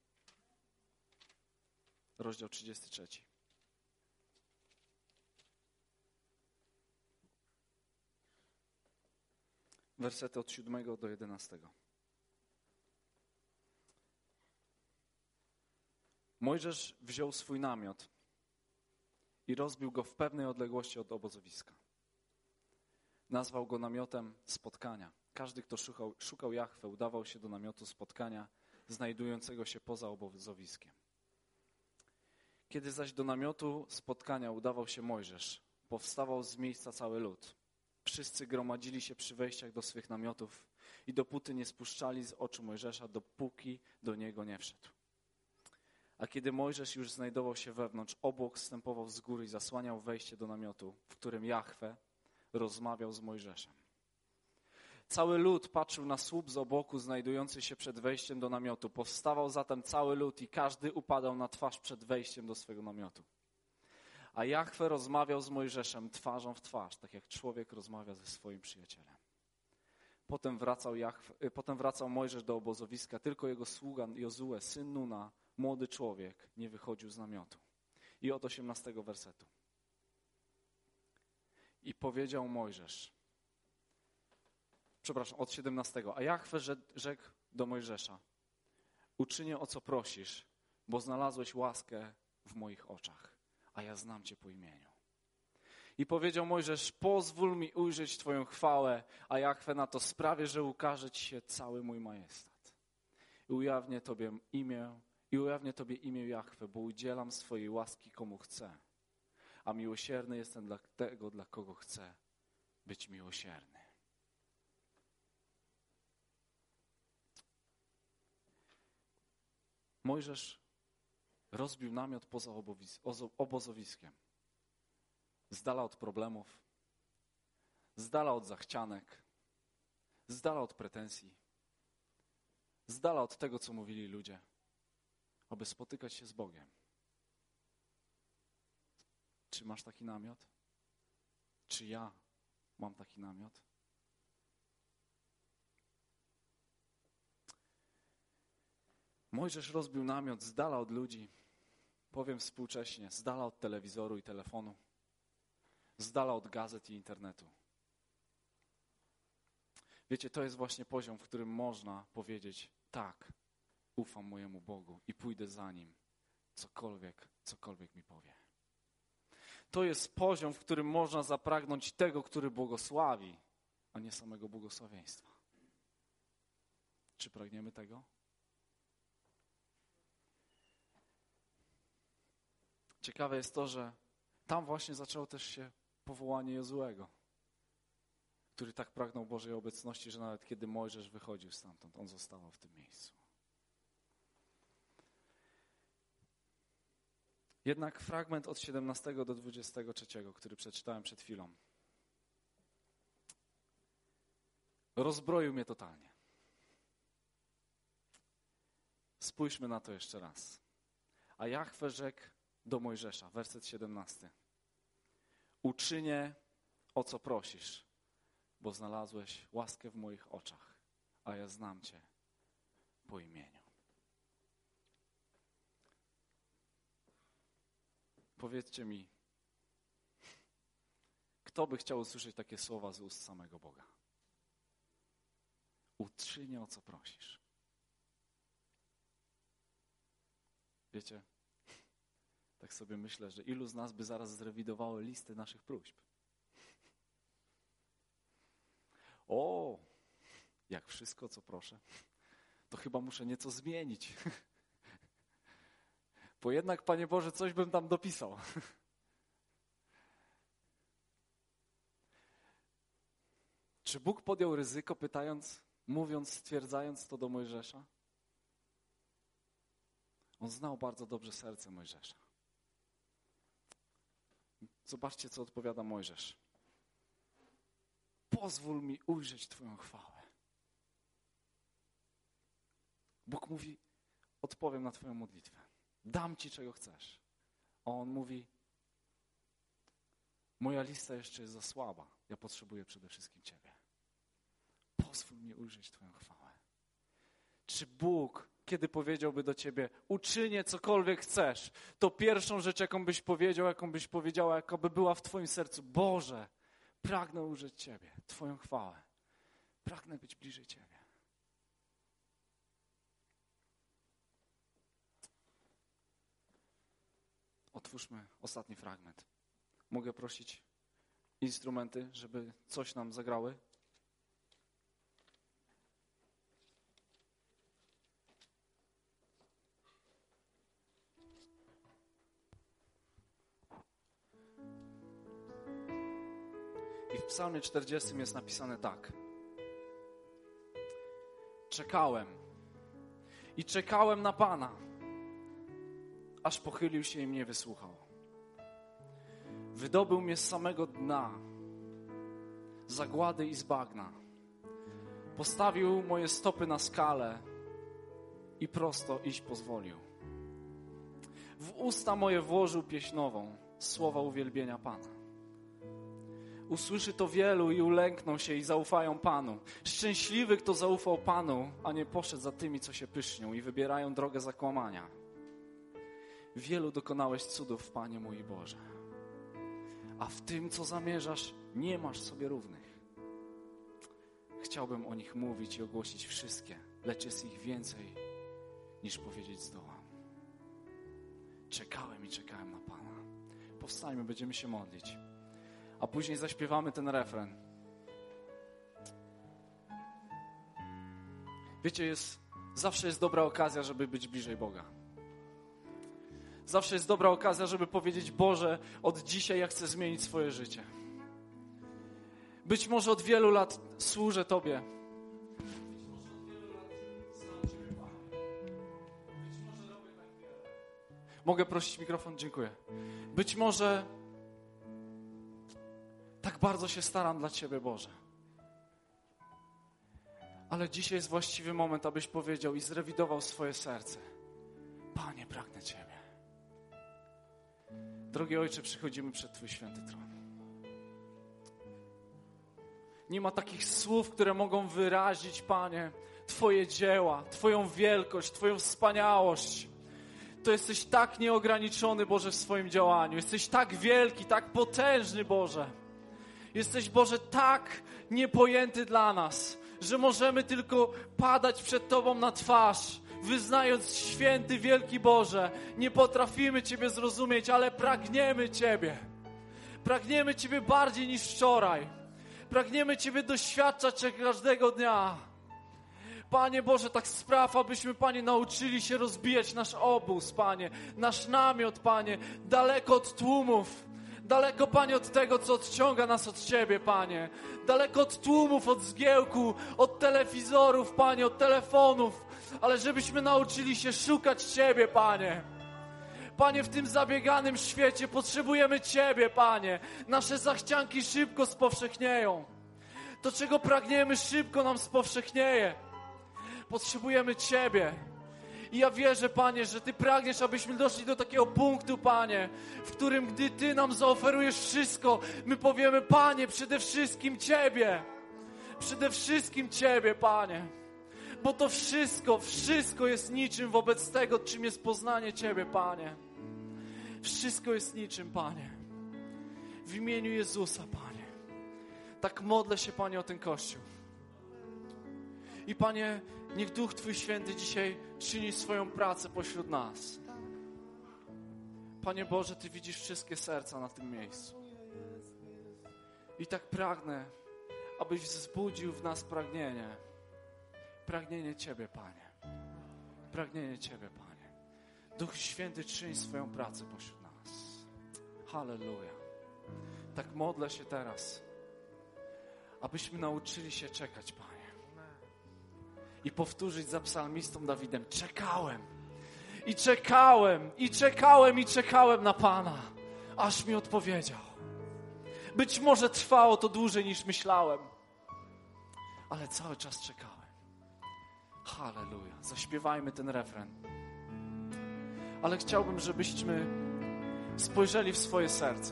Rozdział trzydziesty trzeci. Wersety od siódmego do jedenastego. Mojżesz wziął swój namiot i rozbił go w pewnej odległości od obozowiska. Nazwał go namiotem spotkania. Każdy, kto szukał, szukał Jahwe, udawał się do namiotu spotkania, znajdującego się poza obozowiskiem. Kiedy zaś do namiotu spotkania udawał się Mojżesz, powstawał z miejsca cały lud. Wszyscy gromadzili się przy wejściach do swych namiotów i dopóty nie spuszczali z oczu Mojżesza, dopóki do niego nie wszedł. A kiedy Mojżesz już znajdował się wewnątrz, obłok zstępował z góry i zasłaniał wejście do namiotu, w którym Jahwe rozmawiał z Mojżeszem. Cały lud patrzył na słup z obłoku znajdujący się przed wejściem do namiotu. Powstawał zatem cały lud i każdy upadał na twarz przed wejściem do swego namiotu. A Jahwe rozmawiał z Mojżeszem twarzą w twarz, tak jak człowiek rozmawia ze swoim przyjacielem. Potem wracał, Jahwe, potem wracał Mojżesz do obozowiska, tylko jego sługa Jozue, syn Nuna, młody człowiek, nie wychodził z namiotu. I od osiemnastego wersetu. I powiedział Mojżesz, przepraszam, od siedemnastego. A Jahwe rzekł do Mojżesza, uczynię o co prosisz, bo znalazłeś łaskę w moich oczach, a ja znam Cię po imieniu. I powiedział Mojżesz, pozwól mi ujrzeć Twoją chwałę, a Jahwe na to sprawię, że ukaże Ci się cały mój majestat. I ujawnię Tobie imię, i ujawnię Tobie imię Jahwe, bo udzielam swojej łaski komu chcę, a miłosierny jestem dla tego, dla kogo chcę być miłosierny. Mojżesz rozbił namiot poza obozowiskiem. Z dala od problemów, z dala od zachcianek, z dala od pretensji, z dala od tego, co mówili ludzie, aby spotykać się z Bogiem. Czy masz taki namiot? Czy ja mam taki namiot? Mojżesz rozbił namiot z dala od ludzi, powiem współcześnie, z dala od telewizoru i telefonu, z dala od gazet i internetu. Wiecie, to jest właśnie poziom, w którym można powiedzieć, tak, ufam mojemu Bogu i pójdę za Nim, cokolwiek, cokolwiek mi powie. To jest poziom, w którym można zapragnąć tego, który błogosławi, a nie samego błogosławieństwa. Czy pragniemy tego? Ciekawe jest to, że tam właśnie zaczęło też się powołanie Jozuego, który tak pragnął Bożej obecności, że nawet kiedy Mojżesz wychodził stamtąd, on zostawał w tym miejscu. Jednak fragment od siedemnastego do dwudziestego trzeciego, który przeczytałem przed chwilą, rozbroił mnie totalnie. Spójrzmy na to jeszcze raz. A Jahwe rzekł do Mojżesza, werset siedemnasty. Uczynię, o co prosisz, bo znalazłeś łaskę w moich oczach, a ja znam Cię po imieniu. Powiedzcie mi, kto by chciał usłyszeć takie słowa z ust samego Boga? Uczynię, o co prosisz. Wiecie, tak sobie myślę, że ilu z nas by zaraz zrewidowało listy naszych próśb. O, jak wszystko, co proszę, to chyba muszę nieco zmienić. Bo jednak, Panie Boże, coś bym tam dopisał. Czy Bóg podjął ryzyko, pytając, mówiąc, stwierdzając to do Mojżesza? On znał bardzo dobrze serce Mojżesza. Zobaczcie, co odpowiada Mojżesz. Pozwól mi ujrzeć Twoją chwałę. Bóg mówi, odpowiem na Twoją modlitwę. Dam Ci, czego chcesz. A on mówi, moja lista jeszcze jest za słaba. Ja potrzebuję przede wszystkim Ciebie. Pozwól mi ujrzeć Twoją chwałę. Czy Bóg, kiedy powiedziałby do Ciebie, uczynię cokolwiek chcesz, to pierwszą rzecz, jaką byś powiedział, jaką byś powiedziała, jaka by była w Twoim sercu, Boże, pragnę ujrzeć Ciebie, Twoją chwałę. Pragnę być bliżej Ciebie. Otwórzmy ostatni fragment. Mogę prosić instrumenty, żeby coś nam zagrały? I w Psalmie czterdziestym jest napisane tak. Czekałem i czekałem na Pana, aż pochylił się i mnie wysłuchał. Wydobył mnie z samego dna, zagłady i z bagna. Postawił moje stopy na skalę i prosto iść pozwolił. W usta moje włożył pieśń nową, słowa uwielbienia Pana. Usłyszy to wielu i ulękną się i zaufają Panu. Szczęśliwy, kto zaufał Panu, a nie poszedł za tymi, co się pysznią i wybierają drogę zakłamania. Wielu dokonałeś cudów, Panie mój Boże. A w tym, co zamierzasz, nie masz sobie równych. Chciałbym o nich mówić i ogłosić wszystkie, lecz jest ich więcej, niż powiedzieć zdołam. Czekałem i czekałem na Pana. Powstańmy, będziemy się modlić. A później zaśpiewamy ten refren. Wiecie, jest, zawsze jest dobra okazja, żeby być bliżej Boga. Zawsze jest dobra okazja, żeby powiedzieć, Boże, od dzisiaj ja chcę zmienić swoje życie. Być może od wielu lat służę Tobie. Być może od wielu lat znam Ciebie, Panie. Być może robię tak wiele. Mogę prosić mikrofon? Dziękuję. Być może tak bardzo się staram dla Ciebie, Boże. Ale dzisiaj jest właściwy moment, abyś powiedział i zrewidował swoje serce. Panie, pragnę Ciebie. Drogi Ojcze, przychodzimy przed Twój święty tron. Nie ma takich słów, które mogą wyrazić, Panie, Twoje dzieła, Twoją wielkość, Twoją wspaniałość. To jesteś tak nieograniczony, Boże, w swoim działaniu. Jesteś tak wielki, tak potężny, Boże. Jesteś, Boże, tak niepojęty dla nas, że możemy tylko padać przed Tobą na twarz, wyznając, święty, wielki Boże, nie potrafimy Ciebie zrozumieć, ale pragniemy Ciebie. Pragniemy Ciebie bardziej niż wczoraj. Pragniemy Ciebie doświadczać każdego dnia. Panie Boże, tak spraw, abyśmy, Panie, nauczyli się rozbijać nasz obóz, Panie, nasz namiot, Panie, daleko od tłumów. Daleko, Panie, od tego, co odciąga nas od Ciebie, Panie. Daleko od tłumów, od zgiełku, od telewizorów, Panie, od telefonów. Ale żebyśmy nauczyli się szukać Ciebie, Panie. Panie, w tym zabieganym świecie potrzebujemy Ciebie, Panie. Nasze zachcianki szybko spowszechnieją. To, czego pragniemy, szybko nam spowszechnieje. Potrzebujemy Ciebie. I ja wierzę, Panie, że Ty pragniesz, abyśmy doszli do takiego punktu, Panie, w którym, gdy Ty nam zaoferujesz wszystko, my powiemy, Panie, przede wszystkim Ciebie. Przede wszystkim Ciebie, Panie. Bo to wszystko, wszystko jest niczym wobec tego, czym jest poznanie Ciebie, Panie. Wszystko jest niczym, Panie. W imieniu Jezusa, Panie. Tak modlę się, Panie, o ten Kościół. I, Panie, niech Duch Twój Święty dzisiaj czyni swoją pracę pośród nas. Panie Boże, Ty widzisz wszystkie serca na tym miejscu. I tak pragnę, abyś wzbudził w nas pragnienie. Pragnienie Ciebie, Panie. Pragnienie Ciebie, Panie. Duch Święty, czyń swoją pracę pośród nas. Halleluja. Tak modlę się teraz, abyśmy nauczyli się czekać, Panie. I powtórzyć za psalmistą Dawidem: czekałem, i czekałem, i czekałem, i czekałem na Pana, aż mi odpowiedział. Być może trwało to dłużej niż myślałem, ale cały czas czekałem. Halleluja. Zaśpiewajmy ten refren. Ale chciałbym, żebyśmy spojrzeli w swoje serce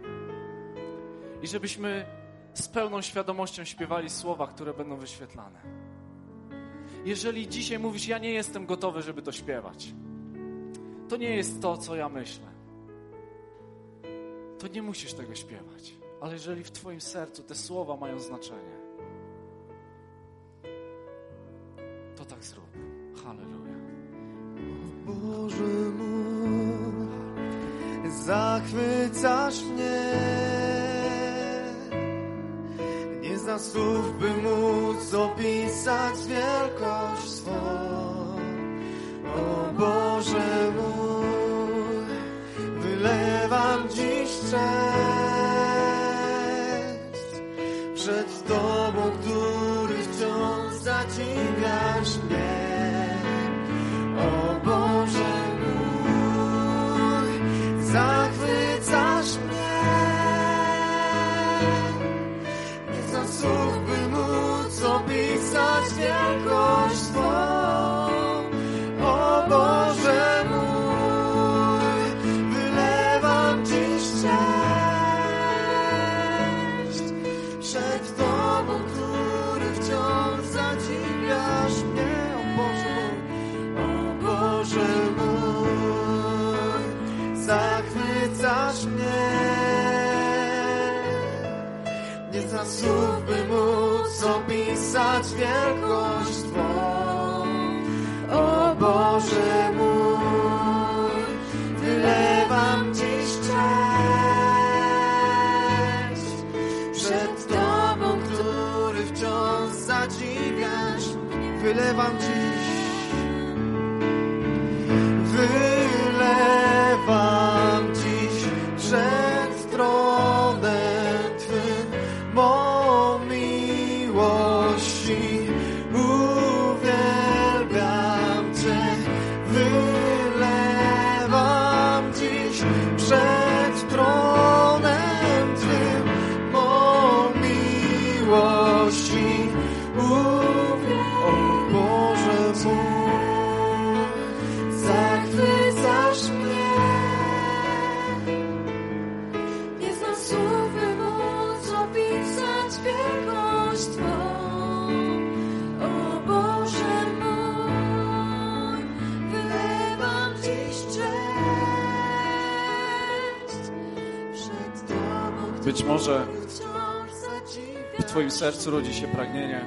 i żebyśmy z pełną świadomością śpiewali słowa, które będą wyświetlane. Jeżeli dzisiaj mówisz: ja nie jestem gotowy, żeby to śpiewać, to nie jest to, co ja myślę, to nie musisz tego śpiewać. Ale jeżeli w Twoim sercu te słowa mają znaczenie, to tak zrób. Halleluja. Boże mój, zachwycasz mnie. Nie znam słów, by móc opisać wielkość swą. O Boże mój, wylewam dziś cześć przed Tobą, który wciąż zadziwiasz mnie. O Boże mój, zachwycasz mnie. Nie znam słów, by móc opisać wielkość Twą. O Boże mój, wylewam dziś cześć przed Tobą, który wciąż zadziwiasz mnie. O Boże mój, o Boże mój, zachwycasz mnie. Nie znam słów, by móc opisać wielkość Twą. O Boże mój, wylewam dziś cześć przed Tobą, który wciąż zadziwiasz. Wylewam dziś, wylewam dziś przed tronem Twym mą miłości. Uwielbiam Cię, wylewam dziś przed tronem Twym mą miłości. O Boże mój, zachwycasz mnie. Nie znam słów, by móc opisać wielkość Twą. O Boże mój, wylewam dziś cześć przed Tobą, Być może który wciąż zadziwiasz. w Twoim sercu rodzi się pragnienie,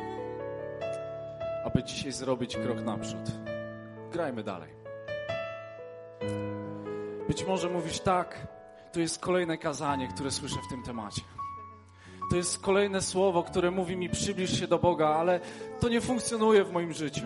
aby dzisiaj zrobić krok naprzód. Grajmy dalej. Być może mówisz: tak, to jest kolejne kazanie, które słyszę w tym temacie. To jest kolejne słowo, które mówi mi: przybliż się do Boga, ale to nie funkcjonuje w moim życiu.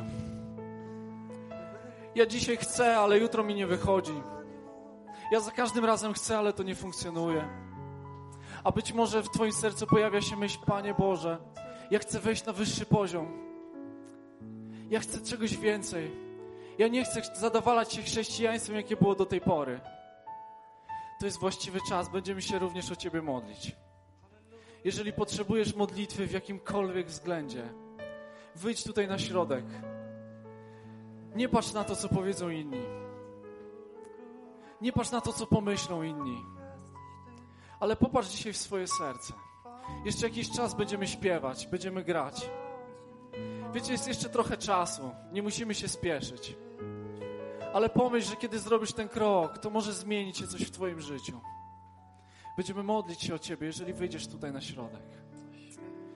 Ja dzisiaj chcę, ale jutro mi nie wychodzi. Ja za każdym razem chcę, ale to nie funkcjonuje. A być może w Twoim sercu pojawia się myśl: Panie Boże, ja chcę wejść na wyższy poziom. Ja chcę czegoś więcej. Ja nie chcę zadowalać się chrześcijaństwem, jakie było do tej pory. To jest właściwy czas. Będziemy się również o Ciebie modlić. Jeżeli potrzebujesz modlitwy w jakimkolwiek względzie, wyjdź tutaj na środek. Nie patrz na to, co powiedzą inni. Nie patrz na to, co pomyślą inni. Ale popatrz dzisiaj w swoje serce. Jeszcze jakiś czas będziemy śpiewać, będziemy grać. Wiecie, jest jeszcze trochę czasu. Nie musimy się spieszyć. Ale pomyśl, że kiedy zrobisz ten krok, to może zmienić się coś w Twoim życiu. Będziemy modlić się o Ciebie, jeżeli wyjdziesz tutaj na środek.